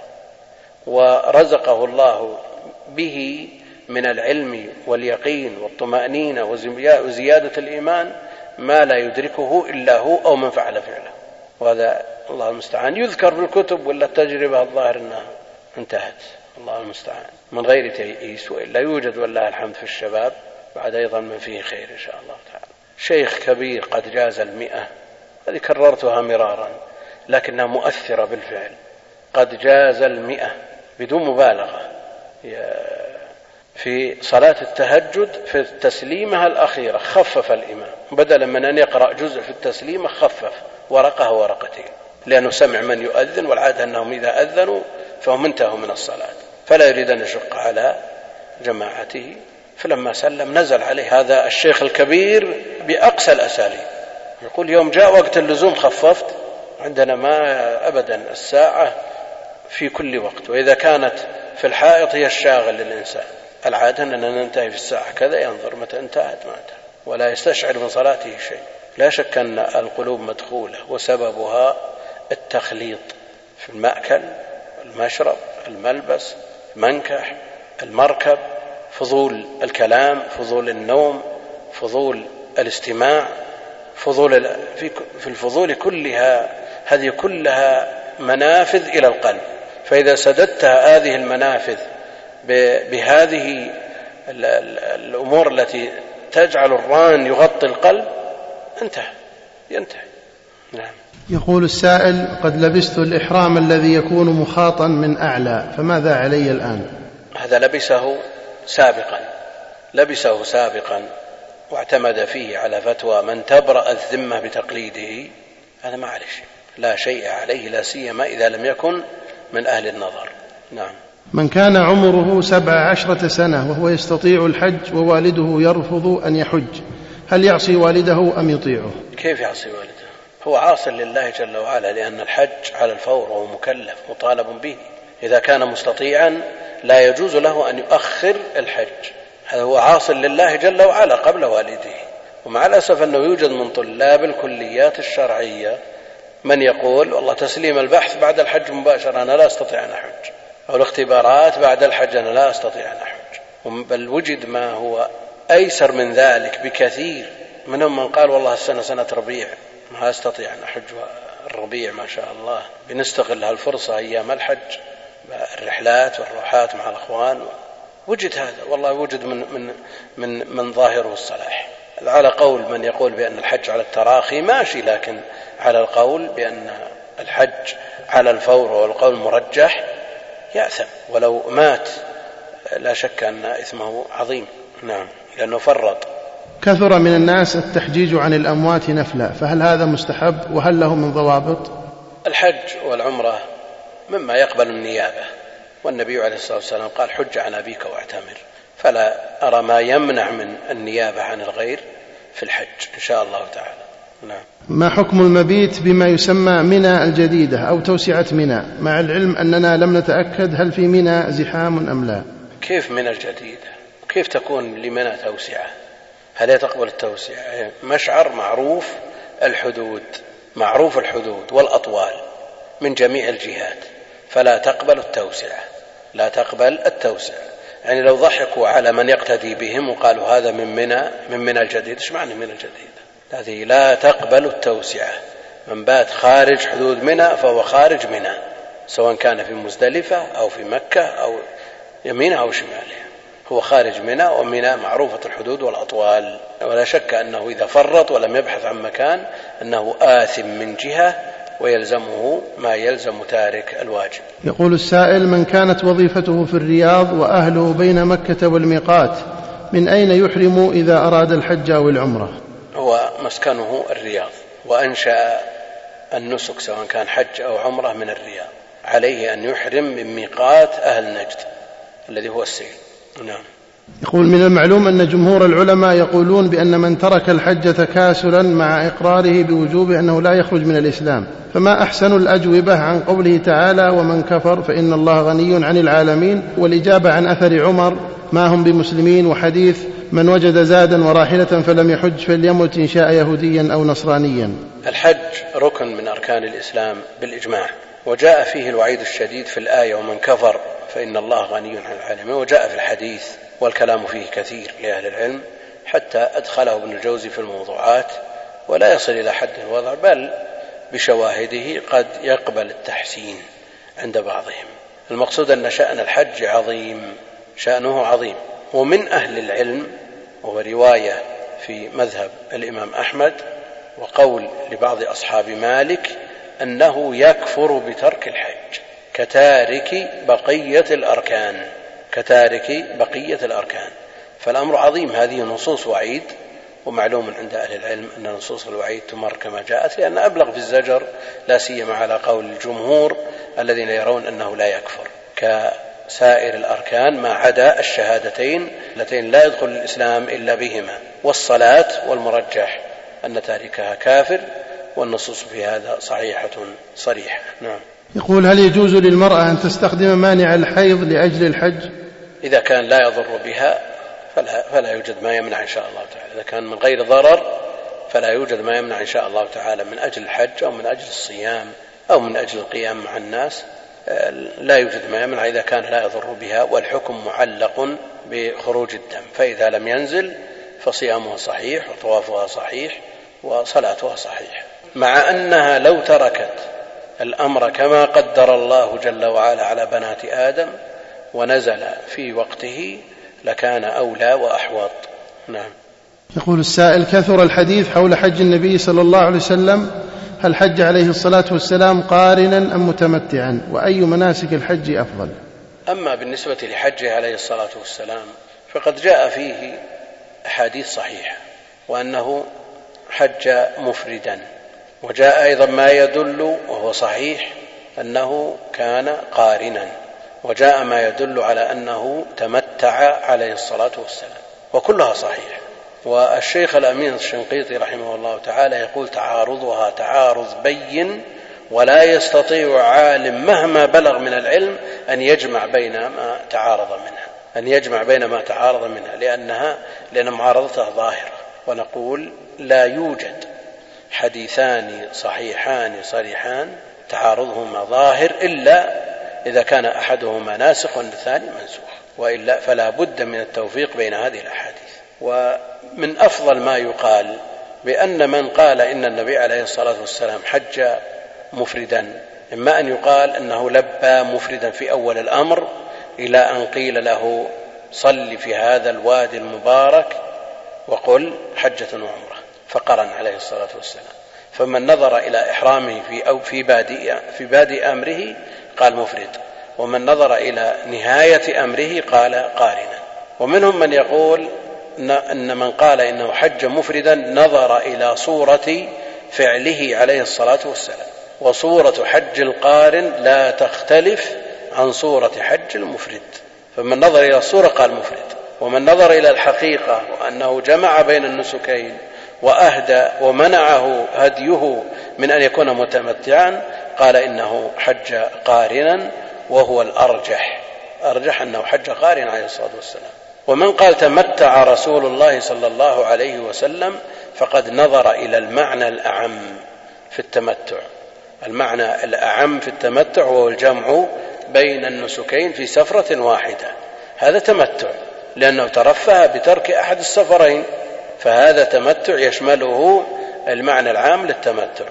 ورزقه الله به من العلم واليقين والطمأنينة وزيادة الإيمان ما لا يدركه إلا هو أو من فعل فعله. وهذا الله المستعان يذكر في الكتب، ولا التجربة الظاهر أنها انتهت، الله المستعان، من غير تيئيس، وإلا يوجد والله الحمد في الشباب بعد أيضا من فيه خير إن شاء الله تعالى. شيخ كبير قد جاز 100، هذه كررتها مرارا لكنها مؤثرة بالفعل، قد جاز 100 بدون مبالغة في صلاة التهجد. في التسليمة الأخيرة خفف الإمام، بدلا من أن يقرأ جزء في التسليمة خفف ورقة ورقتين، لأنه سمع من يؤذن، والعادة أنهم إذا أذنوا فهم انتهوا من الصلاة، فلا يريد أن يشق على جماعته. فلما سلم نزل عليه هذا الشيخ الكبير بأقصى الأساليب، يقول يوم جاء وقت اللزوم خففت، عندنا ما أبدا الساعة في كل وقت، وإذا كانت في الحائط هي الشاغل للإنسان، العادة أننا ننتهي في الساعة كذا، ينظر متى انتهت مات ولا يستشعر من صلاته شيء. لا شك أن القلوب مدخولة، وسببها التخليط في المأكل، المشرب، الملبس، المنكح، المركب، فضول الكلام، فضول النوم، فضول الاستماع، في الفضول كلها، هذه كلها منافذ إلى القلب. فإذا سددت هذه المنافذ بهذه الأمور التي تجعل الران يغطي القلب ينتهي. نعم. يقول السائل: قد لبست الإحرام الذي يكون مخاطا من أعلى، فماذا علي الآن؟ هذا لبسه سابقا واعتمد فيه على فتوى من تبرأ الذمة بتقليده، هذا ما عليه شيء، لا شيء عليه، لا سيما إذا لم يكن من أهل النظر. نعم. من كان عمره 17 سنة وهو يستطيع الحج ووالده يرفض أن يحج، هل يعصي والده أم يطيعه؟ كيف يعصي والده؟ هو عاص لله جل وعلا، لأن الحج على الفور وهو مكلف مطالب به. إذا كان مستطيعا لا يجوز له أن يؤخر الحج، هذا هو عاص لله جل وعلا قبل والده. ومع الأسف أنه يوجد من طلاب الكليات الشرعية من يقول والله تسليم البحث بعد الحج مباشرة أنا لا أستطيع أن أحج، أو الاختبارات بعد الحج أنا لا أستطيع أن أحج. بل وجد ما هو أيسر من ذلك بكثير، منهم من قال والله السنة سنة ربيع ما أستطيع أن أحج الربيع ما شاء الله، بنستغل هالفرصة أيام الحج الرحلات والروحات مع الأخوان. وجد هذا والله، وجد من ظاهره الصلاح. على قول من يقول بأن الحج على التراخي ماشي، لكن على القول بأن الحج على الفور والقول المرجح يأثم، ولو مات لا شك أن إثمه عظيم. نعم، لأنه فرط. كثر من الناس التحجيج عن الأموات نفلا، فهل هذا مستحب وهل له من ضوابط؟ الحج والعمرة مما يقبل النيابة، والنبي عليه الصلاة والسلام قال حج عن أبيك واعتمر، فلا أرى ما يمنع من النيابة عن الغير في الحج إن شاء الله تعالى. نعم. ما حكم المبيت بما يسمى منى الجديدة أو توسعة منى، مع العلم أننا لم نتأكد هل في منى زحام أم لا؟ كيف منى الجديدة؟ كيف تكون لمنى توسعة؟ هل يتقبل التوسعة؟ مشعر معروف الحدود والأطوال من جميع الجهات، فلا تقبل التوسعة. يعني لو ضحكوا على من يقتدي بهم وقالوا هذا من منى الجديد، ايش معنى منى الجديد؟ هذه لا تقبل التوسعة. من بات خارج حدود منى فهو خارج منى، سواء كان في مزدلفة أو في مكة أو يمينها أو شمالها، هو خارج منى، ومنى معروفة الحدود والأطوال. ولا شك أنه إذا فرط ولم يبحث عن مكان أنه آثم من جهة ويلزمه ما يلزم تارك الواجب. يقول السائل: من كانت وظيفته في الرياض وأهله بين مكة والميقات، من أين يحرم إذا أراد الحج أو العمرة؟ هو مسكنه الرياض، وأنشأ النسك سواء كان حج أو عمرة من الرياض، عليه أن يحرم من ميقات أهل نجد الذي هو السيل. نعم. يقول: من المعلوم أن جمهور العلماء يقولون بأن من ترك الحج تكاسلا مع إقراره بوجوبه أنه لا يخرج من الإسلام، فما أحسن الأجوبة عن قوله تعالى: ومن كفر فإن الله غني عن العالمين، والإجابة عن أثر عمر ما هم بمسلمين، وحديث من وجد زادا وراحلة فلم يحج فليمت إن شاء يهوديا أو نصرانيا؟ الحج ركن من أركان الإسلام بالإجماع، وجاء فيه الوعيد الشديد في الآية ومن كفر فإن الله غني عن العالمين، وجاء في الحديث والكلام فيه كثير لأهل العلم حتى أدخله ابن الجوزي في الموضوعات، ولا يصل إلى حد الوضع، بل بشواهده قد يقبل التحسين عند بعضهم. المقصود أن شأن الحج شأنه عظيم. ومن أهل العلم، وهو رواية في مذهب الإمام أحمد وقول لبعض أصحاب مالك، أنه يكفر بترك الحج كتارك بقية الأركان. فالأمر عظيم. هذه نصوص وعيد، ومعلوم عند أهل العلم أن نصوص الوعيد تمر كما جاءت، لأن أبلغ في الزجر، لا سيما على قول الجمهور الذين يرون أنه لا يكفر كسائر الأركان ما عدا الشهادتين اللتين لا يدخل الإسلام إلا بهما، والصلاة، والمرجح أن تاركها كافر، والنصوص في هذا صريحة. نعم. يقول: هل يجوز للمرأة أن تستخدم مانع الحيض لأجل الحج؟ إذا كان لا يضر بها فلا يوجد ما يمنع إن شاء الله تعالى. إذا كان من غير ضرر فلا يوجد ما يمنع إن شاء الله تعالى من أجل الحج أو من أجل الصيام أو من أجل القيام مع الناس، لا يوجد ما يمنع إذا كان لا يضر بها، والحكم معلق بخروج الدم، فإذا لم ينزل فصيامها صحيح وطوافها صحيح وصلاتها صحيح، مع أنها لو تركت الأمر كما قدر الله جل وعلا على بنات آدم ونزل في وقته لكان أولى وأحوط. نعم. يقول السائل: كثر الحديث حول حج النبي صلى الله عليه وسلم، هل حج عليه الصلاة والسلام قارنا أم متمتعا؟ وأي مناسك الحج أفضل؟ أما بالنسبة لحجه عليه الصلاة والسلام فقد جاء فيه أحاديث صحيحة وأنه حج مفردا، وجاء أيضا ما يدل وهو صحيح أنه كان قارنا، وجاء ما يدل على أنه تمتع عليه الصلاة والسلام، وكلها صحيح. والشيخ الأمين الشنقيطي رحمه الله تعالى يقول: تعارضها تعارض بين، ولا يستطيع عالم مهما بلغ من العلم أن يجمع بين ما تعارض منها، لأن معارضتها ظاهرة. ونقول: لا يوجد حديثان صحيحان صريحان تعارضهما ظاهر إلا إذا كان أحدهما ناسخ والثاني منسوخ، وإلا فلا بد من التوفيق بين هذه الأحاديث. ومن أفضل ما يقال بأن من قال إن النبي عليه الصلاة والسلام حج مفردا، إما أن يقال أنه لبى مفردا في أول الأمر إلى أن قيل له: صل في هذا الوادي المبارك وقل حجة وعمرة، فقرن عليه الصلاة والسلام. فمن نظر إلى إحرامه في بادئ أمره قال مفرد، ومن نظر إلى نهاية أمره قال قارنا. ومنهم من يقول أن من قال إنه حج مفردا نظر إلى صورة فعله عليه الصلاة والسلام، وصورة حج القارن لا تختلف عن صورة حج المفرد، فمن نظر إلى الصورة قال مفرد. ومن نظر إلى الحقيقة وأنه جمع بين النسكين وأهدى ومنعه هديه من أن يكون متمتعا قال إنه حج قارنا، وهو الأرجح أنه حج قارنا عليه الصلاة والسلام. ومن قال تمتع رسول الله صلى الله عليه وسلم فقد نظر إلى المعنى الأعم في التمتع، المعنى الأعم في التمتع وهو الجمع بين النسكين في سفرة واحدة، هذا تمتع لأنه ترفه بترك أحد السفرين، فهذا تمتع يشمله المعنى العام للتمتع.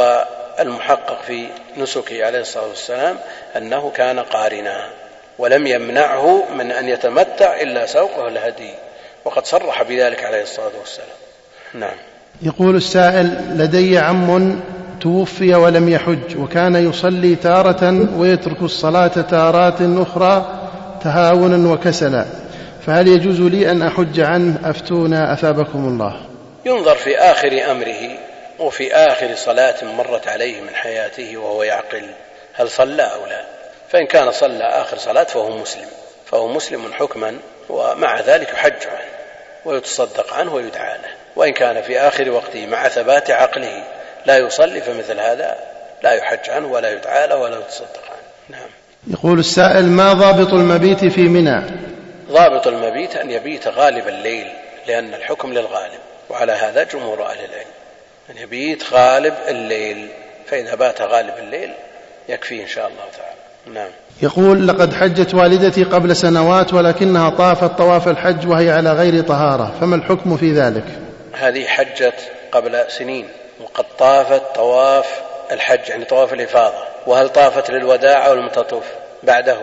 والمحقق في نسكه عليه الصلاة والسلام أنه كان قارنا، ولم يمنعه من أن يتمتع إلا سوقه الهدي، وقد صرح بذلك عليه الصلاة والسلام. نعم. يقول السائل: لدي عم توفي ولم يحج، وكان يصلي تارة ويترك الصلاة تارات أخرى تهاونا وكسلا، فهل يجوز لي أن أحج عنه؟ أفتونا أثابكم الله. ينظر في آخر أمره وفي آخر صلاة مرت عليه من حياته وهو يعقل هل صلى أو لا، فإن كان صلى آخر صلاة فهو مسلم حكما، ومع ذلك يحج عنه ويتصدق عنه ويدعى له. وإن كان في آخر وقته مع ثبات عقله لا يصلي فمثل هذا لا يحج عنه ولا يدعى له ولا يتصدق عنه. نعم. يقول السائل: ما ضابط المبيت في منى؟ ضابط المبيت أن يبيت غالب الليل، لأن الحكم للغالب، وعلى هذا جمهور أهل العلم، أن يبيت غالب الليل، فإذا بات غالب الليل يكفيه إن شاء الله تعالى. نعم. يقول: لقد حجت والدتي قبل سنوات ولكنها طافت طواف الحج وهي على غير طهارة، فما الحكم في ذلك؟ هذه حجت قبل سنين وقد طافت طواف الحج، يعني طواف الإفاضة. وهل طافت للوداع أو لم تطوف بعده؟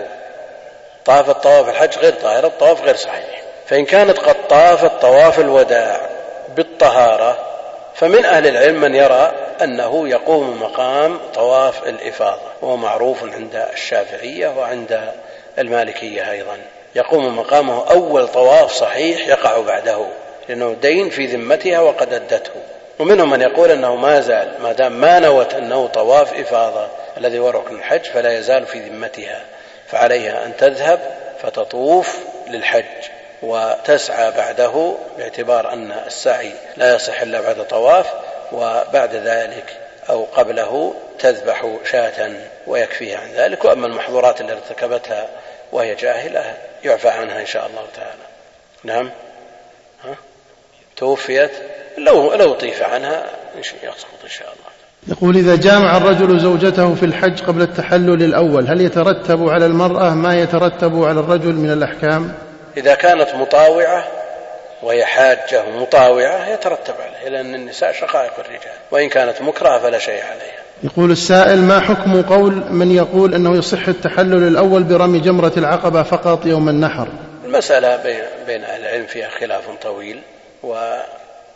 طافت طواف الحج غير طاهرة، الطواف غير صحيح. فإن كانت قد طافت طواف الوداع بالطهارة فمن أهل العلم من يرى أنه يقوم مقام طواف الإفاضة، وهو معروف عند الشافعية وعند المالكية أيضا، يقوم مقامه أول طواف صحيح يقع بعده، لأنه دين في ذمتها وقد أدته. ومنهم من يقول أنه ما زال ما دام ما نوت أنه طواف إفاضة الذي هو ركن الحج فلا يزال في ذمتها، فعليها أن تذهب فتطوف للحج وتسعى بعده، باعتبار أن السعي لا يصح إلا بعد طواف، وبعد ذلك أو قبله تذبح شاة ويكفيها عن ذلك. وأما المحظورات التي ارتكبتها وهي جاهلة يعفى عنها إن شاء الله تعالى. نعم. توفيت لو طيف عنها يسقط إن شاء الله. يقول: إذا جامع الرجل زوجته في الحج قبل التحلل الأول هل يترتب على المرأة ما يترتب على الرجل من الأحكام؟ إذا كانت مطاوعة وهي حاجة مطاوعة يترتب عليها، لأن النساء شقائق الرجال، وإن كانت مكرهة فلا شيء عليها. يقول السائل: ما حكم قول من يقول أنه يصح التحلل الأول برمي جمرة العقبة فقط يوم النحر؟ المسألة بين أهل العلم فيها خلاف طويل،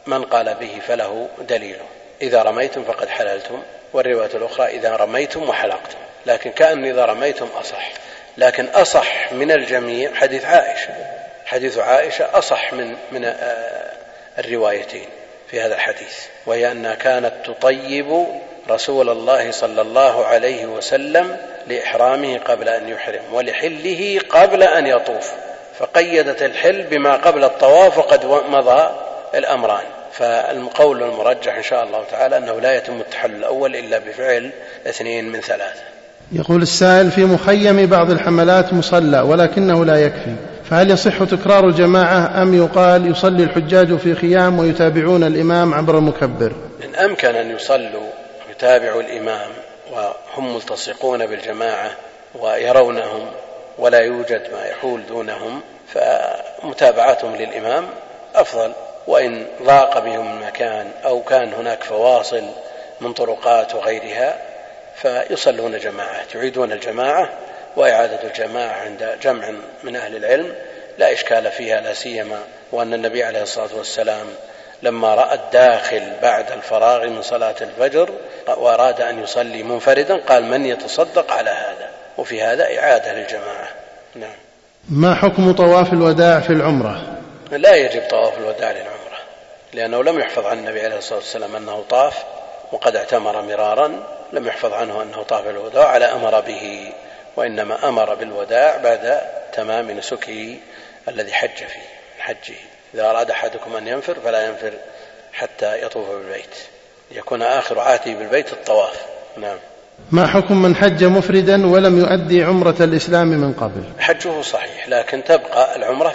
من قال به فله دليله، إذا رميتم فقد حللتم، والرواية الأخرى إذا رميتم وحلقتم، لكن كأن إذا رميتم أصح. لكن أصح من الجميع حديث عائشة أصح من الروايتين في هذا الحديث، وهي أنها كانت تطيب رسول الله صلى الله عليه وسلم لإحرامه قبل أن يحرم ولحله قبل أن يطوف، فقيدت الحل بما قبل الطواف وقد مضى الأمران. فالقول المرجح إن شاء الله تعالى أنه لا يتم التحلل الأول إلا بفعل 2 من 3. يقول السائل: في مخيم بعض الحملات مصلى ولكنه لا يكفي، فهل يصح تكرار الجماعة أم يقال يصلي الحجاج في خيام ويتابعون الإمام عبر المكبر؟ إن أمكن أن يصلوا يتابعوا الإمام وهم ملتصقون بالجماعة ويرونهم ولا يوجد ما يحول دونهم، فمتابعتهم للإمام أفضل. وإن ضاق بهم المكان أو كان هناك فواصل من طرقات وغيرها فيصلون جماعات، يعيدون الجماعة، وإعادة الجماعة عند جمع من أهل العلم لا إشكال فيها، لا سيما وأن النبي عليه الصلاة والسلام لما رأى الداخل بعد الفراغ من صلاة الفجر وأراد أن يصلي منفردا قال: من يتصدق على هذا؟ وفي هذا إعادة للجماعة. نعم. ما حكم طواف الوداع في العمرة؟ لا يجب طواف الوداع للعمرة، لأنه لم يحفظ عن النبي عليه الصلاة والسلام أنه طاف، وقد اعتمر مرارا، لم يحفظ عنه أنه طاف الوداع على أمر به، وإنما أمر بالوداع بعد تمام نسكه الذي حج فيه حجه. إذا أراد أحدكم أن ينفر فلا ينفر حتى يطوف بالبيت، يكون آخر عهده بالبيت الطواف. نعم. ما حكم من حج مفردا ولم يؤدي عمرة الإسلام من قبل؟ حجه صحيح، لكن تبقى العمرة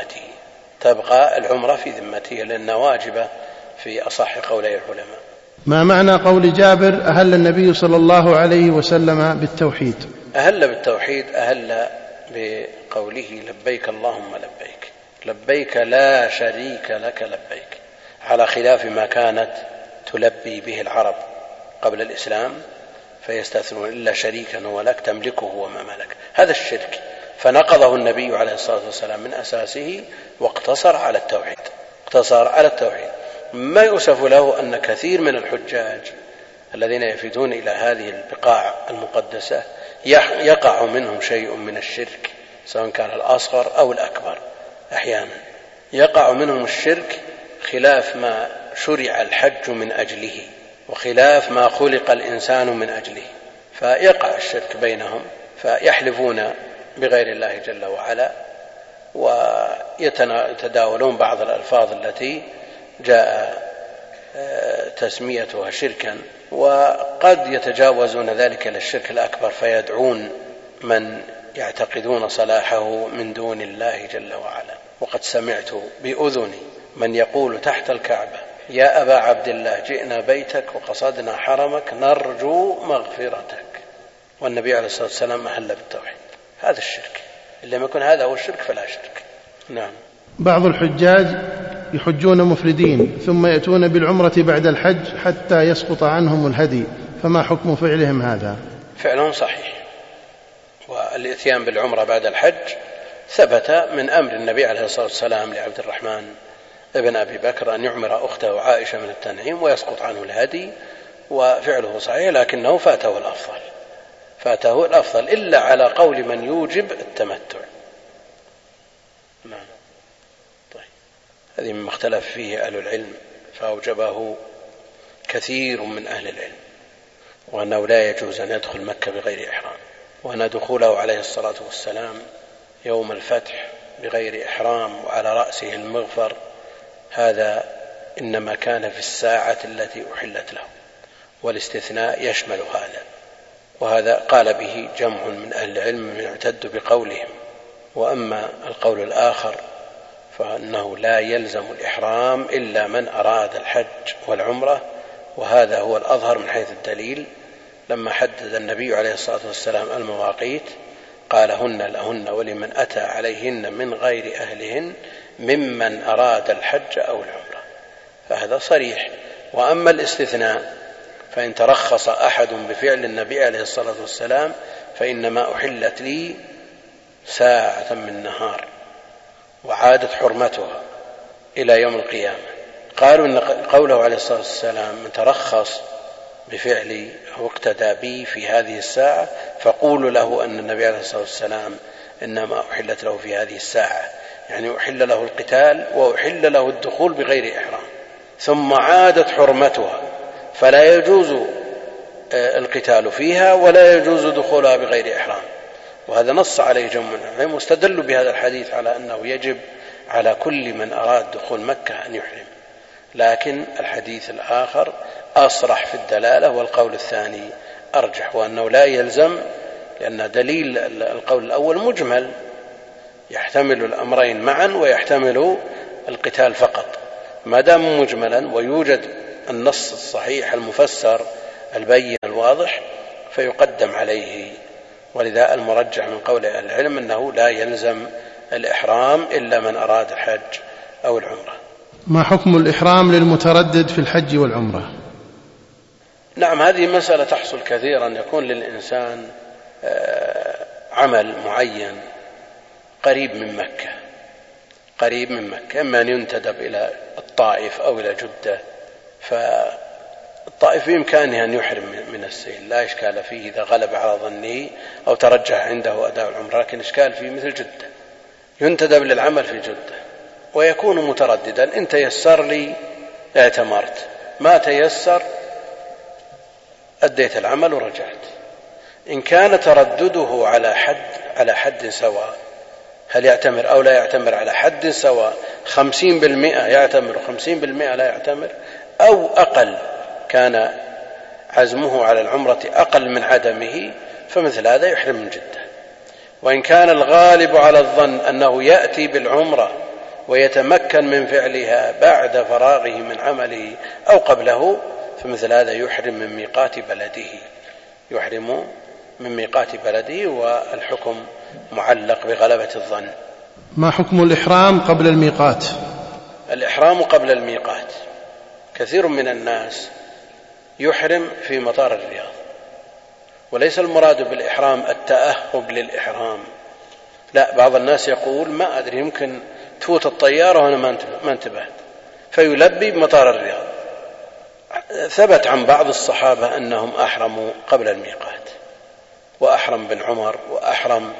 في ذمته، لأنها واجبة في أصح قولي العلماء. ما معنى قول جابر: أهل النبي صلى الله عليه وسلم بالتوحيد؟ أهل بالتوحيد، أهل بقوله: لبيك اللهم لبيك، لبيك لا شريك لك لبيك، على خلاف ما كانت تلبي به العرب قبل الإسلام، فيستثنون إلا شريكا هو لك تملكه وما ملك، هذا الشرك، فنقضه النبي عليه الصلاة والسلام من أساسه واقتصر على التوحيد. ما يؤسف له أن كثير من الحجاج الذين يفيدون إلى هذه البقاع المقدسة يقع منهم شيء من الشرك، سواء كان الأصغر أو الأكبر. أحيانا يقع منهم الشرك خلاف ما شرع الحج من أجله وخلاف ما خلق الإنسان من أجله، فيقع الشرك بينهم، فيحلفون بغير الله جل وعلا ويتداولون بعض الألفاظ التي جاء تسميتها شركا، وقد يتجاوزون ذلك للشرك الأكبر فيدعون من يعتقدون صلاحه من دون الله جل وعلا. وقد سمعت بأذني من يقول تحت الكعبة: يا أبا عبد الله جئنا بيتك وقصدنا حرمك نرجو مغفرتك، والنبي عليه الصلاة والسلام أهل بالتوحيد. هذا الشرك، اللي لم يكن هذا هو الشرك فلا شرك. نعم. بعض الحجاج يحجون مفردين ثم يأتون بالعمرة بعد الحج حتى يسقط عنهم الهدي، فما حكم فعلهم هذا؟ فعلهم صحيح، والإتيان بالعمرة بعد الحج ثبت من أمر النبي عليه الصلاة والسلام لعبد الرحمن ابن أبي بكر أن يعمر أخته عائشة من التنعيم ويسقط عنه الهدي، وفعله صحيح، لكنه فاته الأفضل إلا على قول من يوجب التمتع. نعم. طيب، هذه مما اختلف فيه أهل العلم، فأوجبه كثير من أهل العلم، وأنه لا يجوز أن يدخل مكة بغير إحرام، وأن دخوله عليه الصلاة والسلام يوم الفتح بغير إحرام وعلى رأسه المغفر هذا إنما كان في الساعة التي أحلت له، والاستثناء يشمل هذا، وهذا قال به جمع من أهل العلم يعتد بقولهم. وأما القول الآخر فأنه لا يلزم الإحرام إلا من أراد الحج والعمرة، وهذا هو الأظهر من حيث الدليل. لما حدد النبي عليه الصلاة والسلام المواقيت قال: هن لهن ولمن أتى عليهن من غير أهلهن ممن أراد الحج أو العمرة، فهذا صريح. وأما الاستثناء فإن ترخص أحد بفعل النبي عليه الصلاة والسلام فإنما أحلت لي ساعة من نهار وعادت حرمتها إلى يوم القيامة، قالوا إن قوله عليه الصلاة والسلام من ترخص بفعلي أو اقتدى بي في هذه الساعة فقولوا له أن النبي عليه الصلاة والسلام إنما أحلت له في هذه الساعة، يعني أحل له القتال وأحل له الدخول بغير إحرام، ثم عادت حرمتها فلا يجوز القتال فيها ولا يجوز دخولها بغير إحرام. وهذا نص عليه جمع العلماء واستدلوا بهذا الحديث على أنه يجب على كل من أراد دخول مكة أن يحرم، لكن الحديث الآخر أصرح في الدلالة والقول الثاني أرجح، وأنه لا يلزم، لأن دليل القول الأول مجمل يحتمل الأمرين معا ويحتمل القتال فقط، ما دام مجملا ويوجد النص الصحيح المفسر البين الواضح فيقدم عليه. ولذا المرجح من قول أهل العلم أنه لا يلزم الإحرام إلا من أراد الحج أو العمرة. ما حكم الإحرام للمتردد في الحج والعمرة؟ نعم، هذه مسألة تحصل كثيرا، يكون للإنسان عمل معين قريب من مكة، إما أن ينتدب إلى الطائف أو إلى جدة، فالطائف بإمكانه أن يحرم من السيل لا إشكال فيه إذا غلب على ظنه أو ترجح عنده أداء العمرة، لكن إشكال فيه مثل جدة، ينتدب للعمل في جدة ويكون مترددا، إن تيسر لي اعتمرت، ما تيسر أديت العمل ورجعت. إن كان تردده على حد سواء، هل يعتمر أو لا يعتمر على حد سواء، 50% يعتمر و50% لا يعتمر، أو أقل، كان عزمه على العمرة أقل من عدمه، فمثل هذا يحرم من جدة. وإن كان الغالب على الظن أنه يأتي بالعمرة ويتمكن من فعلها بعد فراغه من عمله أو قبله، فمثل هذا يحرم من ميقات بلده، والحكم معلق بغلبة الظن. ما حكم الإحرام قبل الميقات؟ الإحرام قبل الميقات، كثير من الناس يحرم في مطار الرياض، وليس المراد بالإحرام التأهب للإحرام، لا، بعض الناس يقول ما أدري يمكن تفوت الطيارة وأنا ما انتبهت، فيلبي بمطار الرياض. ثبت عن بعض الصحابة أنهم أحرموا قبل الميقات، وأحرم بن عمر وأحرم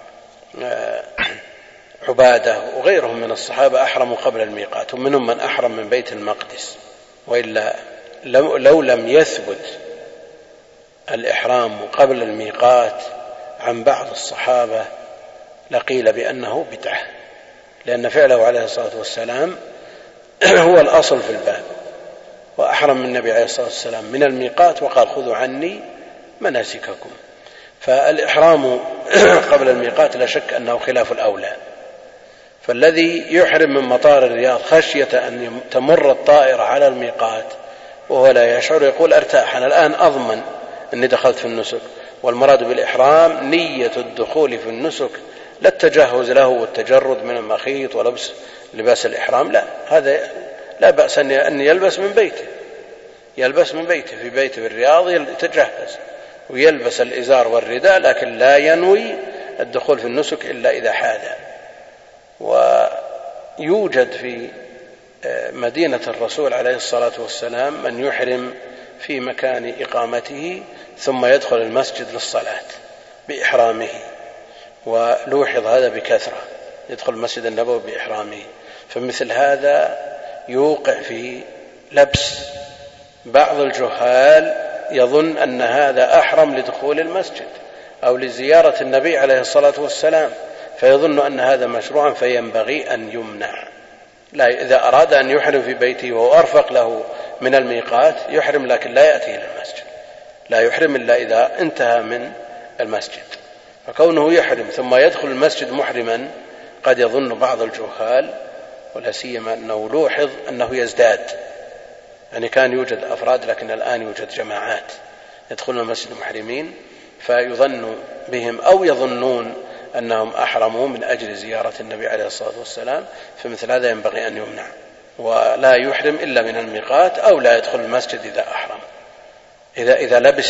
عبادة وغيرهم من الصحابة أحرموا قبل الميقات، ومنهم من أحرم من بيت المقدس. وإلا لو لم يثبت الإحرام قبل الميقات عن بعض الصحابة لقيل بأنه بدعة، لأن فعله عليه الصلاة والسلام هو الأصل في الباب، وأحرم النبي عليه الصلاة والسلام من الميقات وقال خذوا عني مناسككم. فالإحرام قبل الميقات لا شك أنه خلاف الأولى، فالذي يحرم من مطار الرياض خشية أن تمر الطائرة على الميقات وهو لا يشعر يقول ارتاح، أنا الآن أضمن أني دخلت في النسك. والمراد بالإحرام نية الدخول في النسك، لا التجهز له والتجرد من المخيط ولبس لباس الإحرام، لا، هذا لا بأس أن يلبس من بيته في بيته بالرياض يتجهز ويلبس الإزار والرداء، لكن لا ينوي الدخول في النسك إلا إذا حاذى. ويوجد في مدينة الرسول عليه الصلاة والسلام من يحرم في مكان إقامته ثم يدخل المسجد للصلاة بإحرامه، ولوحظ هذا بكثرة، يدخل المسجد النبوي بإحرامه، فمثل هذا يوقع في لبس. بعض الجهال يظن أن هذا أحرم لدخول المسجد أو لزيارة النبي عليه الصلاة والسلام، فيظن أن هذا مشروعا فينبغي أن يمنع. لا، إذا أراد أن يحرم في بيته وهو أرفق له من الميقات يحرم، لكن لا يأتي إلى المسجد، لا يحرم إلا إذا انتهى من المسجد. فكونه يحرم ثم يدخل المسجد محرما قد يظن بعض الجهال، ولا سيما أنه لوحظ أنه يزداد، يعني كان يوجد أفراد لكن الآن يوجد جماعات يدخلون المسجد محرمين، فيظن بهم أو يظنون أنهم أحرموا من أجل زيارة النبي عليه الصلاة والسلام، فمثل هذا ينبغي أن يمنع، ولا يحرم إلا من الميقات، أو لا يدخل المسجد إذا أحرم، إذا لبس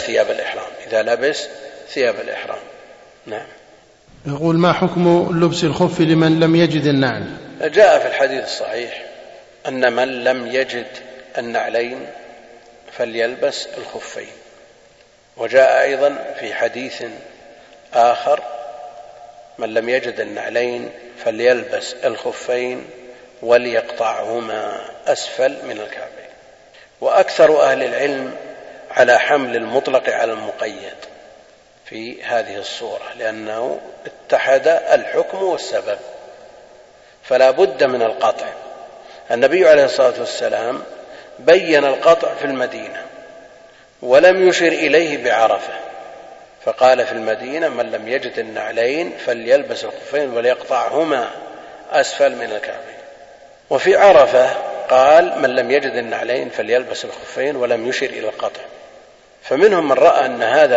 ثياب الإحرام. نعم. يقول ما حكم لبس الخف لمن لم يجد النعل؟ جاء في الحديث الصحيح أن من لم يجد النعلين فليلبس الخفين. وجاء أيضا في حديث آخر: من لم يجد النعلين فليلبس الخفين وليقطعهما أسفل من الكعبين. وأكثر أهل العلم على حمل المطلق على المقيد في هذه الصورة، لأنه اتحد الحكم والسبب، فلا بد من القطع. النبي عليه الصلاة والسلام بين القطع في المدينة ولم يشر إليه بعرفة، فقال في المدينة: من لم يجد النعلين فليلبس الخفين وليقطعهما أسفل من الكعبين. وفي عرفة قال: من لم يجد النعلين فليلبس الخفين، ولم يشر إلى القطع. فمنهم من رأى أن هذا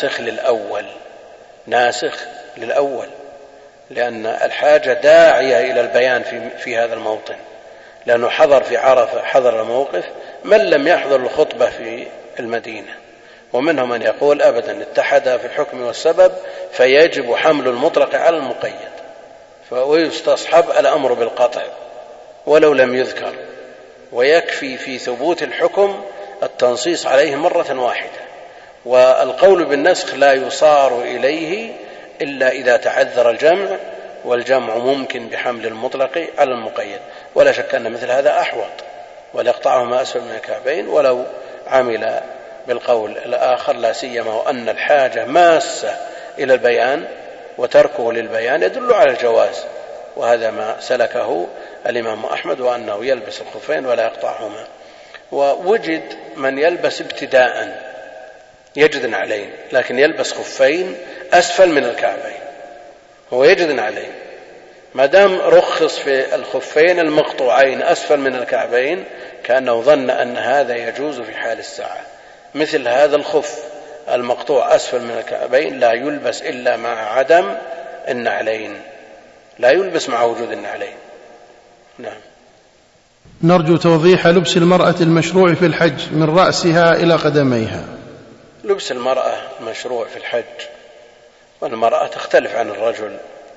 ناسخ للأول، لأن الحاجة داعية إلى البيان في هذا الموطن، لأنه حضر في عرفة، حضر الموقف، من لم يحضر الخطبة في المدينة. ومنهم من يقول: أبدا، اتحد في الحكم والسبب، فيجب حمل المطلق على المقيد، ويستصحب الأمر بالقطع ولو لم يذكر، ويكفي في ثبوت الحكم التنصيص عليه مرة واحدة. والقول بالنسخ لا يصار إليه إلا إذا تعذر الجمع، والجمع ممكن بحمل المطلق على المقيد. ولا شك أن مثل هذا أحوط، وليقطعهما أسفل من الكعبين، ولو عمل بالقول الآخر، لا سيما وأن الحاجة ماسة إلى البيان، وتركه للبيان يدل على الجواز. وهذا ما سلكه الإمام أحمد، وأنه يلبس الخفين ولا يقطعهما. ووجد من يلبس ابتداء، يجد نعلين لكن يلبس خفين أسفل من الكعبين، هو يجد نعلين، ما دام رخص في الخفين المقطوعين أسفل من الكعبين، كأنه ظن أن هذا يجوز في حال الساعة. مثل هذا الخف المقطوع أسفل من الكعبين لا يلبس إلا مع عدم النعلين، لا يلبس مع وجود النعلين. نعم. نرجو توضيح لبس المرأة المشروع في الحج من رأسها إلى قدميها. لبس المرأة المشروع في الحج، والمرأة تختلف عن الرجل،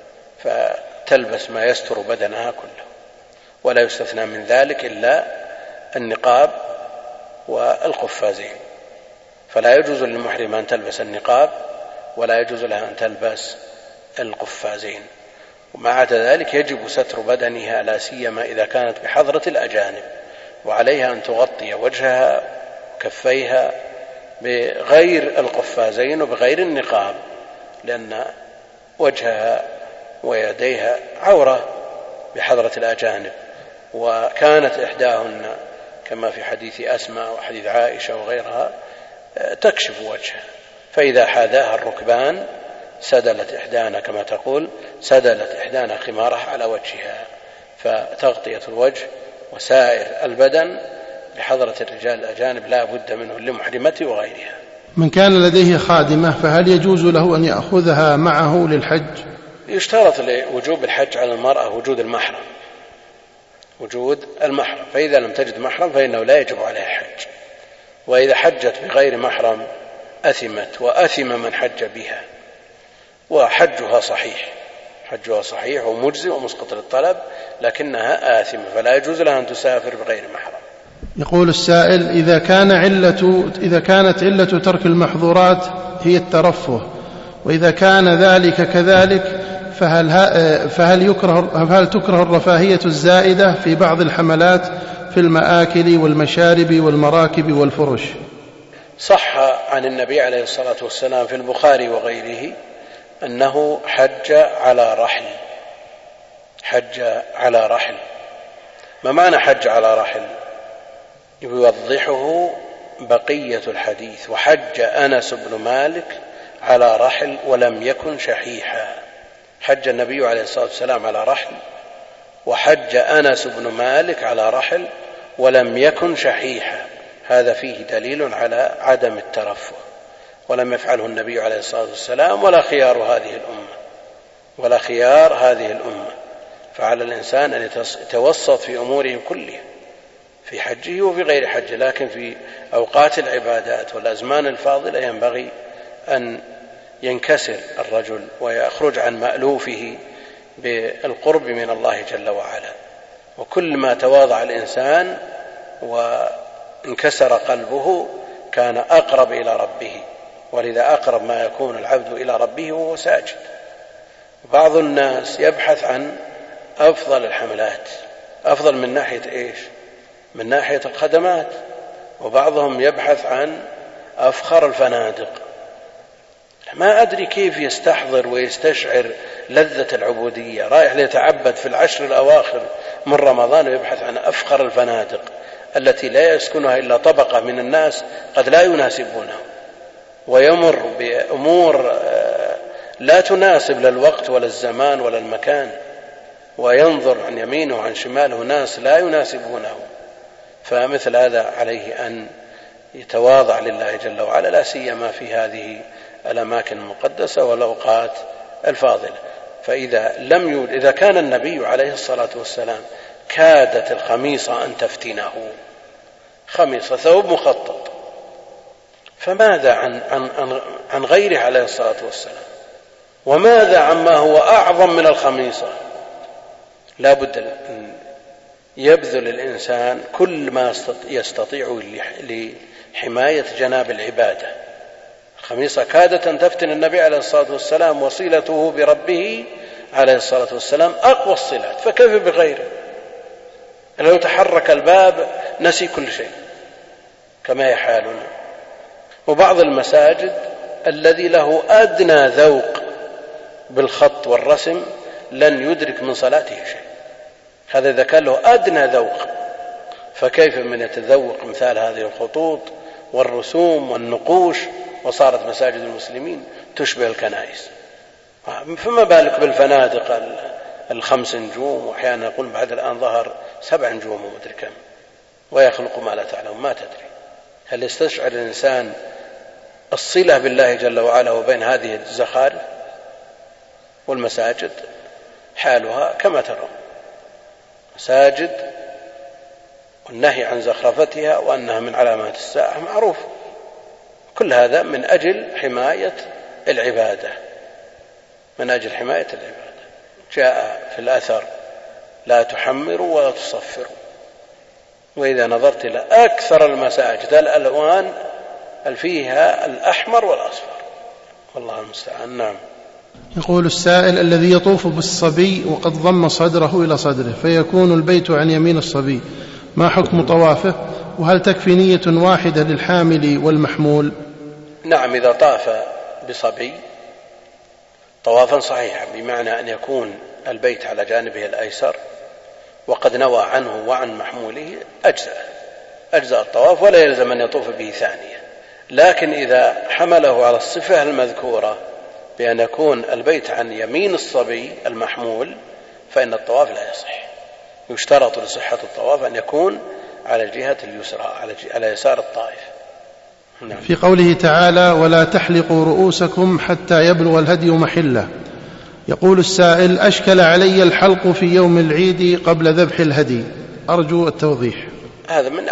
فتلبس ما يستر بدنها كله، ولا يستثنى من ذلك إلا النقاب والقفازين، فلا يجوز للمحرم أن تلبس النقاب، ولا يجوز لها أن تلبس القفازين. ومع ذلك يجب ستر بدنها، لا سيما إذا كانت بحضرة الأجانب، وعليها أن تغطي وجهها وكفيها بغير القفازين وبغير النقاب، لأن وجهها ويديها عورة بحضرة الأجانب. وكانت إحداهن كما في حديث أسماء وحديث عائشة وغيرها تكشف وجهها، فإذا حاذاها الركبان سدلت إحدانا، كما تقول: سدلت إحدانا خمارها على وجهها. فتغطية الوجه وسائر البدن بحضرة الرجال الأجانب لا بد منه لمحرمته وغيرها. من كان لديه خادمة فهل يجوز له أن يأخذها معه للحج؟ يشترط لوجوب الحج على المرأة وجود المحرم، فإذا لم تجد محرم فإنه لا يجب عليها حج. وإذا حجت بغير محرم أثمت وأثم من حج بها، وحجها صحيح ومجزي ومسقط للطلب، لكنها آثمة، فلا يجوز لها أن تسافر بغير محرم. يقول السائل: إذا كانت علة ترك المحظورات هي الترفه، وإذا كان ذلك كذلك، فهل تكره الرفاهية الزائدة في بعض الحملات في المآكل والمشارب والمراكب والفرش؟ صح عن النبي عليه الصلاة والسلام في البخاري وغيره أنه حج على رحل. ما معنى حج على رحل؟ يوضحه بقية الحديث: وحج أنس بن مالك على رحل ولم يكن شحيحا. حج النبي عليه الصلاة والسلام على رحل، وحج أنس بن مالك على رحل ولم يكن شحيحا. هذا فيه دليل على عدم الترفه، ولم يفعله النبي عليه الصلاة والسلام ولا خيار هذه الأمة. فعلى الإنسان أن يتوسط في أموره كلها، في حجه وفي غير حجه، لكن في أوقات العبادات والأزمان الفاضلة ينبغي أن ينكسر الرجل ويخرج عن مألوفه بالقرب من الله جل وعلا. وكل ما تواضع الإنسان وانكسر قلبه كان أقرب إلى ربه، ولذا أقرب ما يكون العبد إلى ربه وهو ساجد. بعض الناس يبحث عن أفضل الحملات، أفضل من ناحية إيش؟ من ناحية الخدمات. وبعضهم يبحث عن أفخر الفنادق. ما أدري كيف يستحضر ويستشعر لذة العبودية، رايح ليتعبد في العشر الأواخر من رمضان ويبحث عن أفخر الفنادق التي لا يسكنها إلا طبقة من الناس قد لا يناسبونه، ويمر بأمور لا تناسب لا الوقت ولا الزمان ولا المكان، وينظر عن يمينه وعن شماله ناس لا يناسبونه. فمثل هذا عليه أن يتواضع لله جل وعلا، لا سيما في هذه الأماكن المقدسة والأوقات الفاضلة. إذا كان النبي عليه الصلاة والسلام كادت الخميصة أن تفتنه، خميصة ثوب مخطط، فماذا عن غيره عليه الصلاة والسلام؟ وماذا عما هو أعظم من الخميصة؟ لا بد أن يبذل الإنسان كل ما يستطيع لحماية جناب العبادة. الخميصة كادت أن تفتن النبي عليه الصلاة والسلام، وصلته بربه عليه الصلاة والسلام أقوى الصلات، فكيف بغيره؟ لو تحرك الباب نسي كل شيء كما يحالنا. وبعض المساجد الذي له أدنى ذوق بالخط والرسم لن يدرك من صلاته شيء، هذا إذا كان له أدنى ذوق، فكيف من يتذوق مثال هذه الخطوط والرسوم والنقوش؟ وصارت مساجد المسلمين تشبه الكنائس، فما بالك بالفنادق 5 نجوم، وأحيانا يقول بعد الآن ظهر 7 نجوم ومدري كم، ويخلق ما لا تعلم ما تدري. هل يستشعر الإنسان الصلة بالله جل وعلا وبين هذه الزخارف؟ والمساجد حالها كما ترون، مساجد والنهي عن زخرفتها وأنها من علامات الساعة معروف، كل هذا من أجل حماية العبادة، من أجل حماية العبادة. جاء في الأثر: لا تحمروا ولا تصفروا. وإذا نظرت إلى أكثر المساجد الألوان فيها الأحمر والأصفر، والله المستعان. نعم. يقول السائل: الذي يطوف بالصبي وقد ضم صدره إلى صدره فيكون البيت عن يمين الصبي، ما حكم طوافه؟ وهل تكفي نية واحدة للحامل والمحمول؟ نعم، إذا طاف بصبي طوافا صحيحا، بمعنى أن يكون البيت على جانبه الأيسر وقد نوى عنه وعن محموله أجزاء الطواف، ولا يلزم أن يطوف به ثانية. لكن إذا حمله على الصفة المذكورة بأن يكون البيت عن يمين الصبي المحمول فإن الطواف لا يصح. يشترط لصحة الطواف أن يكون على الجهة اليسرى، على يسار الطائف. نعم. في قوله تعالى: ولا تحلقوا رؤوسكم حتى يبلغ الهدي محله، يقول السائل: أشكل علي الحلق في يوم العيد قبل ذبح الهدي، أرجو التوضيح. هذا من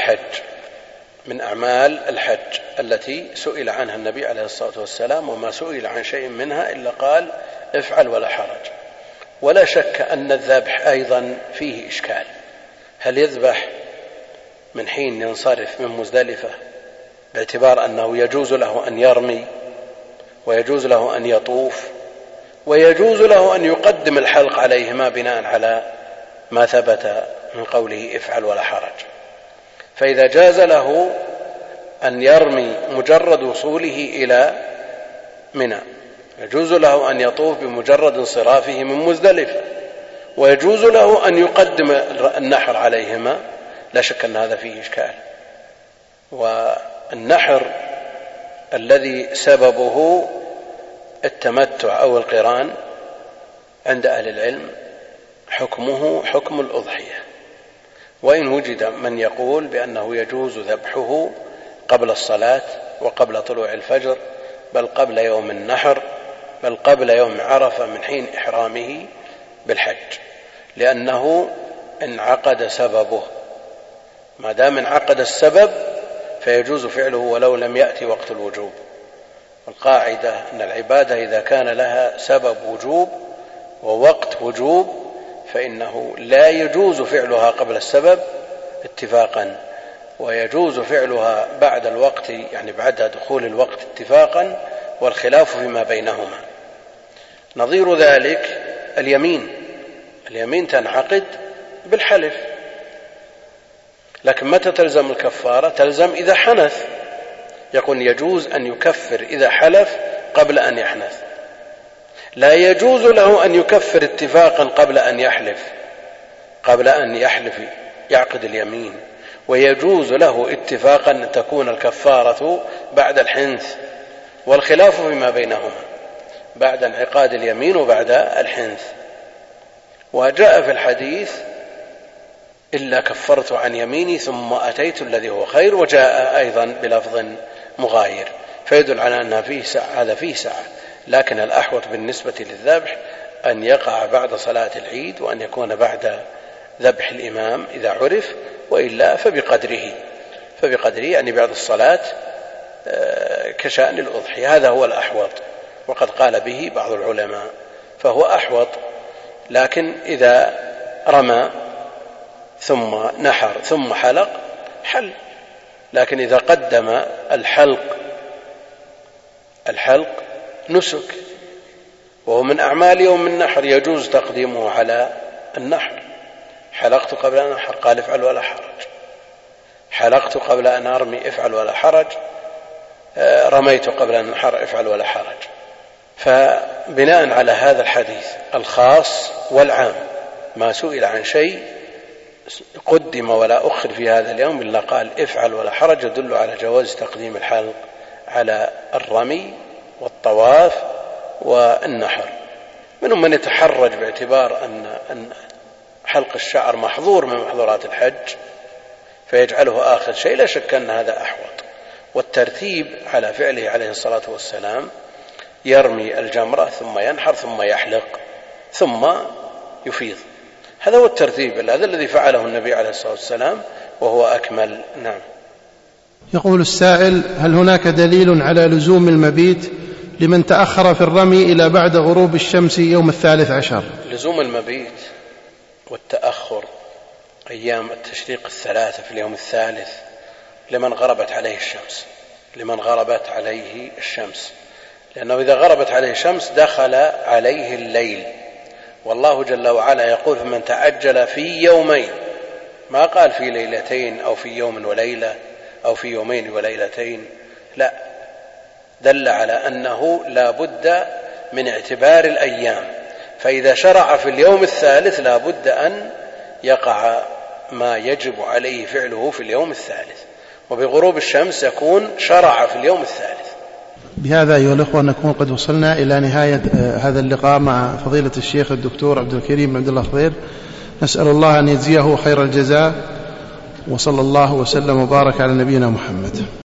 أعمال الحج التي سئل عنها النبي عليه الصلاة والسلام، وما سئل عن شيء منها إلا قال: افعل ولا حرج. ولا شك أن الذبح أيضا فيه إشكال، هل يذبح من حين ينصرف من مزدلفة، باعتبار أنه يجوز له أن يرمي ويجوز له أن يطوف ويجوز له أن يقدم الحلق عليهما بناء على ما ثبت من قوله افعل ولا حرج. فإذا جاز له أن يرمي مجرد وصوله إلى منى، يجوز له أن يطوف بمجرد انصرافه من مزدلفة، ويجوز له أن يقدم النحر عليهما، لا شك أن هذا فيه إشكال. والنحر الذي سببه التمتع أو القران عند أهل العلم حكمه حكم الأضحية، وإن وجد من يقول بأنه يجوز ذبحه قبل الصلاة وقبل طلوع الفجر، بل قبل يوم النحر، بل قبل يوم عرفة من حين إحرامه بالحج، لأنه انعقد سببه. ما دام انعقد السبب فيجوز فعله ولو لم يأتي وقت الوجوب. القاعدة أن العبادة إذا كان لها سبب وجوب ووقت وجوب فإنه لا يجوز فعلها قبل السبب اتفاقا، ويجوز فعلها بعد الوقت، يعني بعد دخول الوقت اتفاقا، والخلاف فيما بينهما. نظير ذلك اليمين تنعقد بالحلف، لكن متى تلزم الكفارة؟ تلزم إذا حنث. يقول يجوز أن يكفر إذا حلف قبل أن يحنث، لا يجوز له أن يكفر اتفاقا قبل أن يحلف يعقد اليمين، ويجوز له اتفاقا أن تكون الكفارة بعد الحنث، والخلاف فيما بينهما بعد انعقاد اليمين وبعد الحنث. وجاء في الحديث إلا كفرت عن يميني ثم أتيت الذي هو خير، وجاء أيضا بلفظ مغاير، فيدل على أنها فيه سعة، هذا فيه سعة، لكن الأحوط بالنسبة للذبح أن يقع بعد صلاة العيد، وأن يكون بعد ذبح الإمام إذا عرف، وإلا فبقدره يعني بعد الصلاة كشأن الأضحية. هذا هو الأحوط، وقد قال به بعض العلماء، فهو أحوط. لكن إذا رمى ثم نحر ثم حلق حل، لكن إذا قدم الحلق نسك، وهو من أعمال يوم النحر، يجوز تقديمه على النحر. حلقت قبل أن أنحر، قال افعل ولا حرج. حلقت قبل أن أرمي، افعل ولا حرج. رميت قبل أن أنحر، افعل ولا حرج. فبناء على هذا الحديث الخاص والعام، ما سئل عن شيء قدم ولا أخر في هذا اليوم إلا قال افعل ولا حرج، يدل على جواز تقديم الحلق على الرمي والطواف والنحر. منهم من يتحرج باعتبار أن حلق الشعر محظور من محظورات الحج فيجعله آخر شيء، لا شك أن هذا أحوط. والترتيب على فعله عليه الصلاة والسلام، يرمي الجمرة ثم ينحر ثم يحلق ثم يفيض، هذا هو الترتيب، هذا الذي فعله النبي عليه الصلاة والسلام وهو أكمل. نعم. يقول السائل: هل هناك دليل على لزوم المبيت لمن تأخر في الرمي إلى بعد غروب الشمس يوم 13؟ لزوم المبيت والتأخر أيام التشريق 3 في اليوم 3 لمن غربت عليه الشمس، لأنه إذا غربت عليه الشمس دخل عليه الليل، والله جل وعلا يقول: فمن تعجل في يومين، ما قال في ليلتين أو في يوم وليلة أو في يومين وليلتين، لا، دل على أنه لا بد من اعتبار الأيام، فإذا شرع في اليوم 3 لا بد أن يقع ما يجب عليه فعله في اليوم 3، وبغروب الشمس يكون شرع في اليوم 3. بهذا أيها الأخوة نكون قد وصلنا إلى نهاية هذا اللقاء مع فضيلة الشيخ الدكتور عبد الكريم عبد الله خضير، نسأل الله أن يجزيه خير الجزاء، وصلى الله وسلم وبارك على نبينا محمد.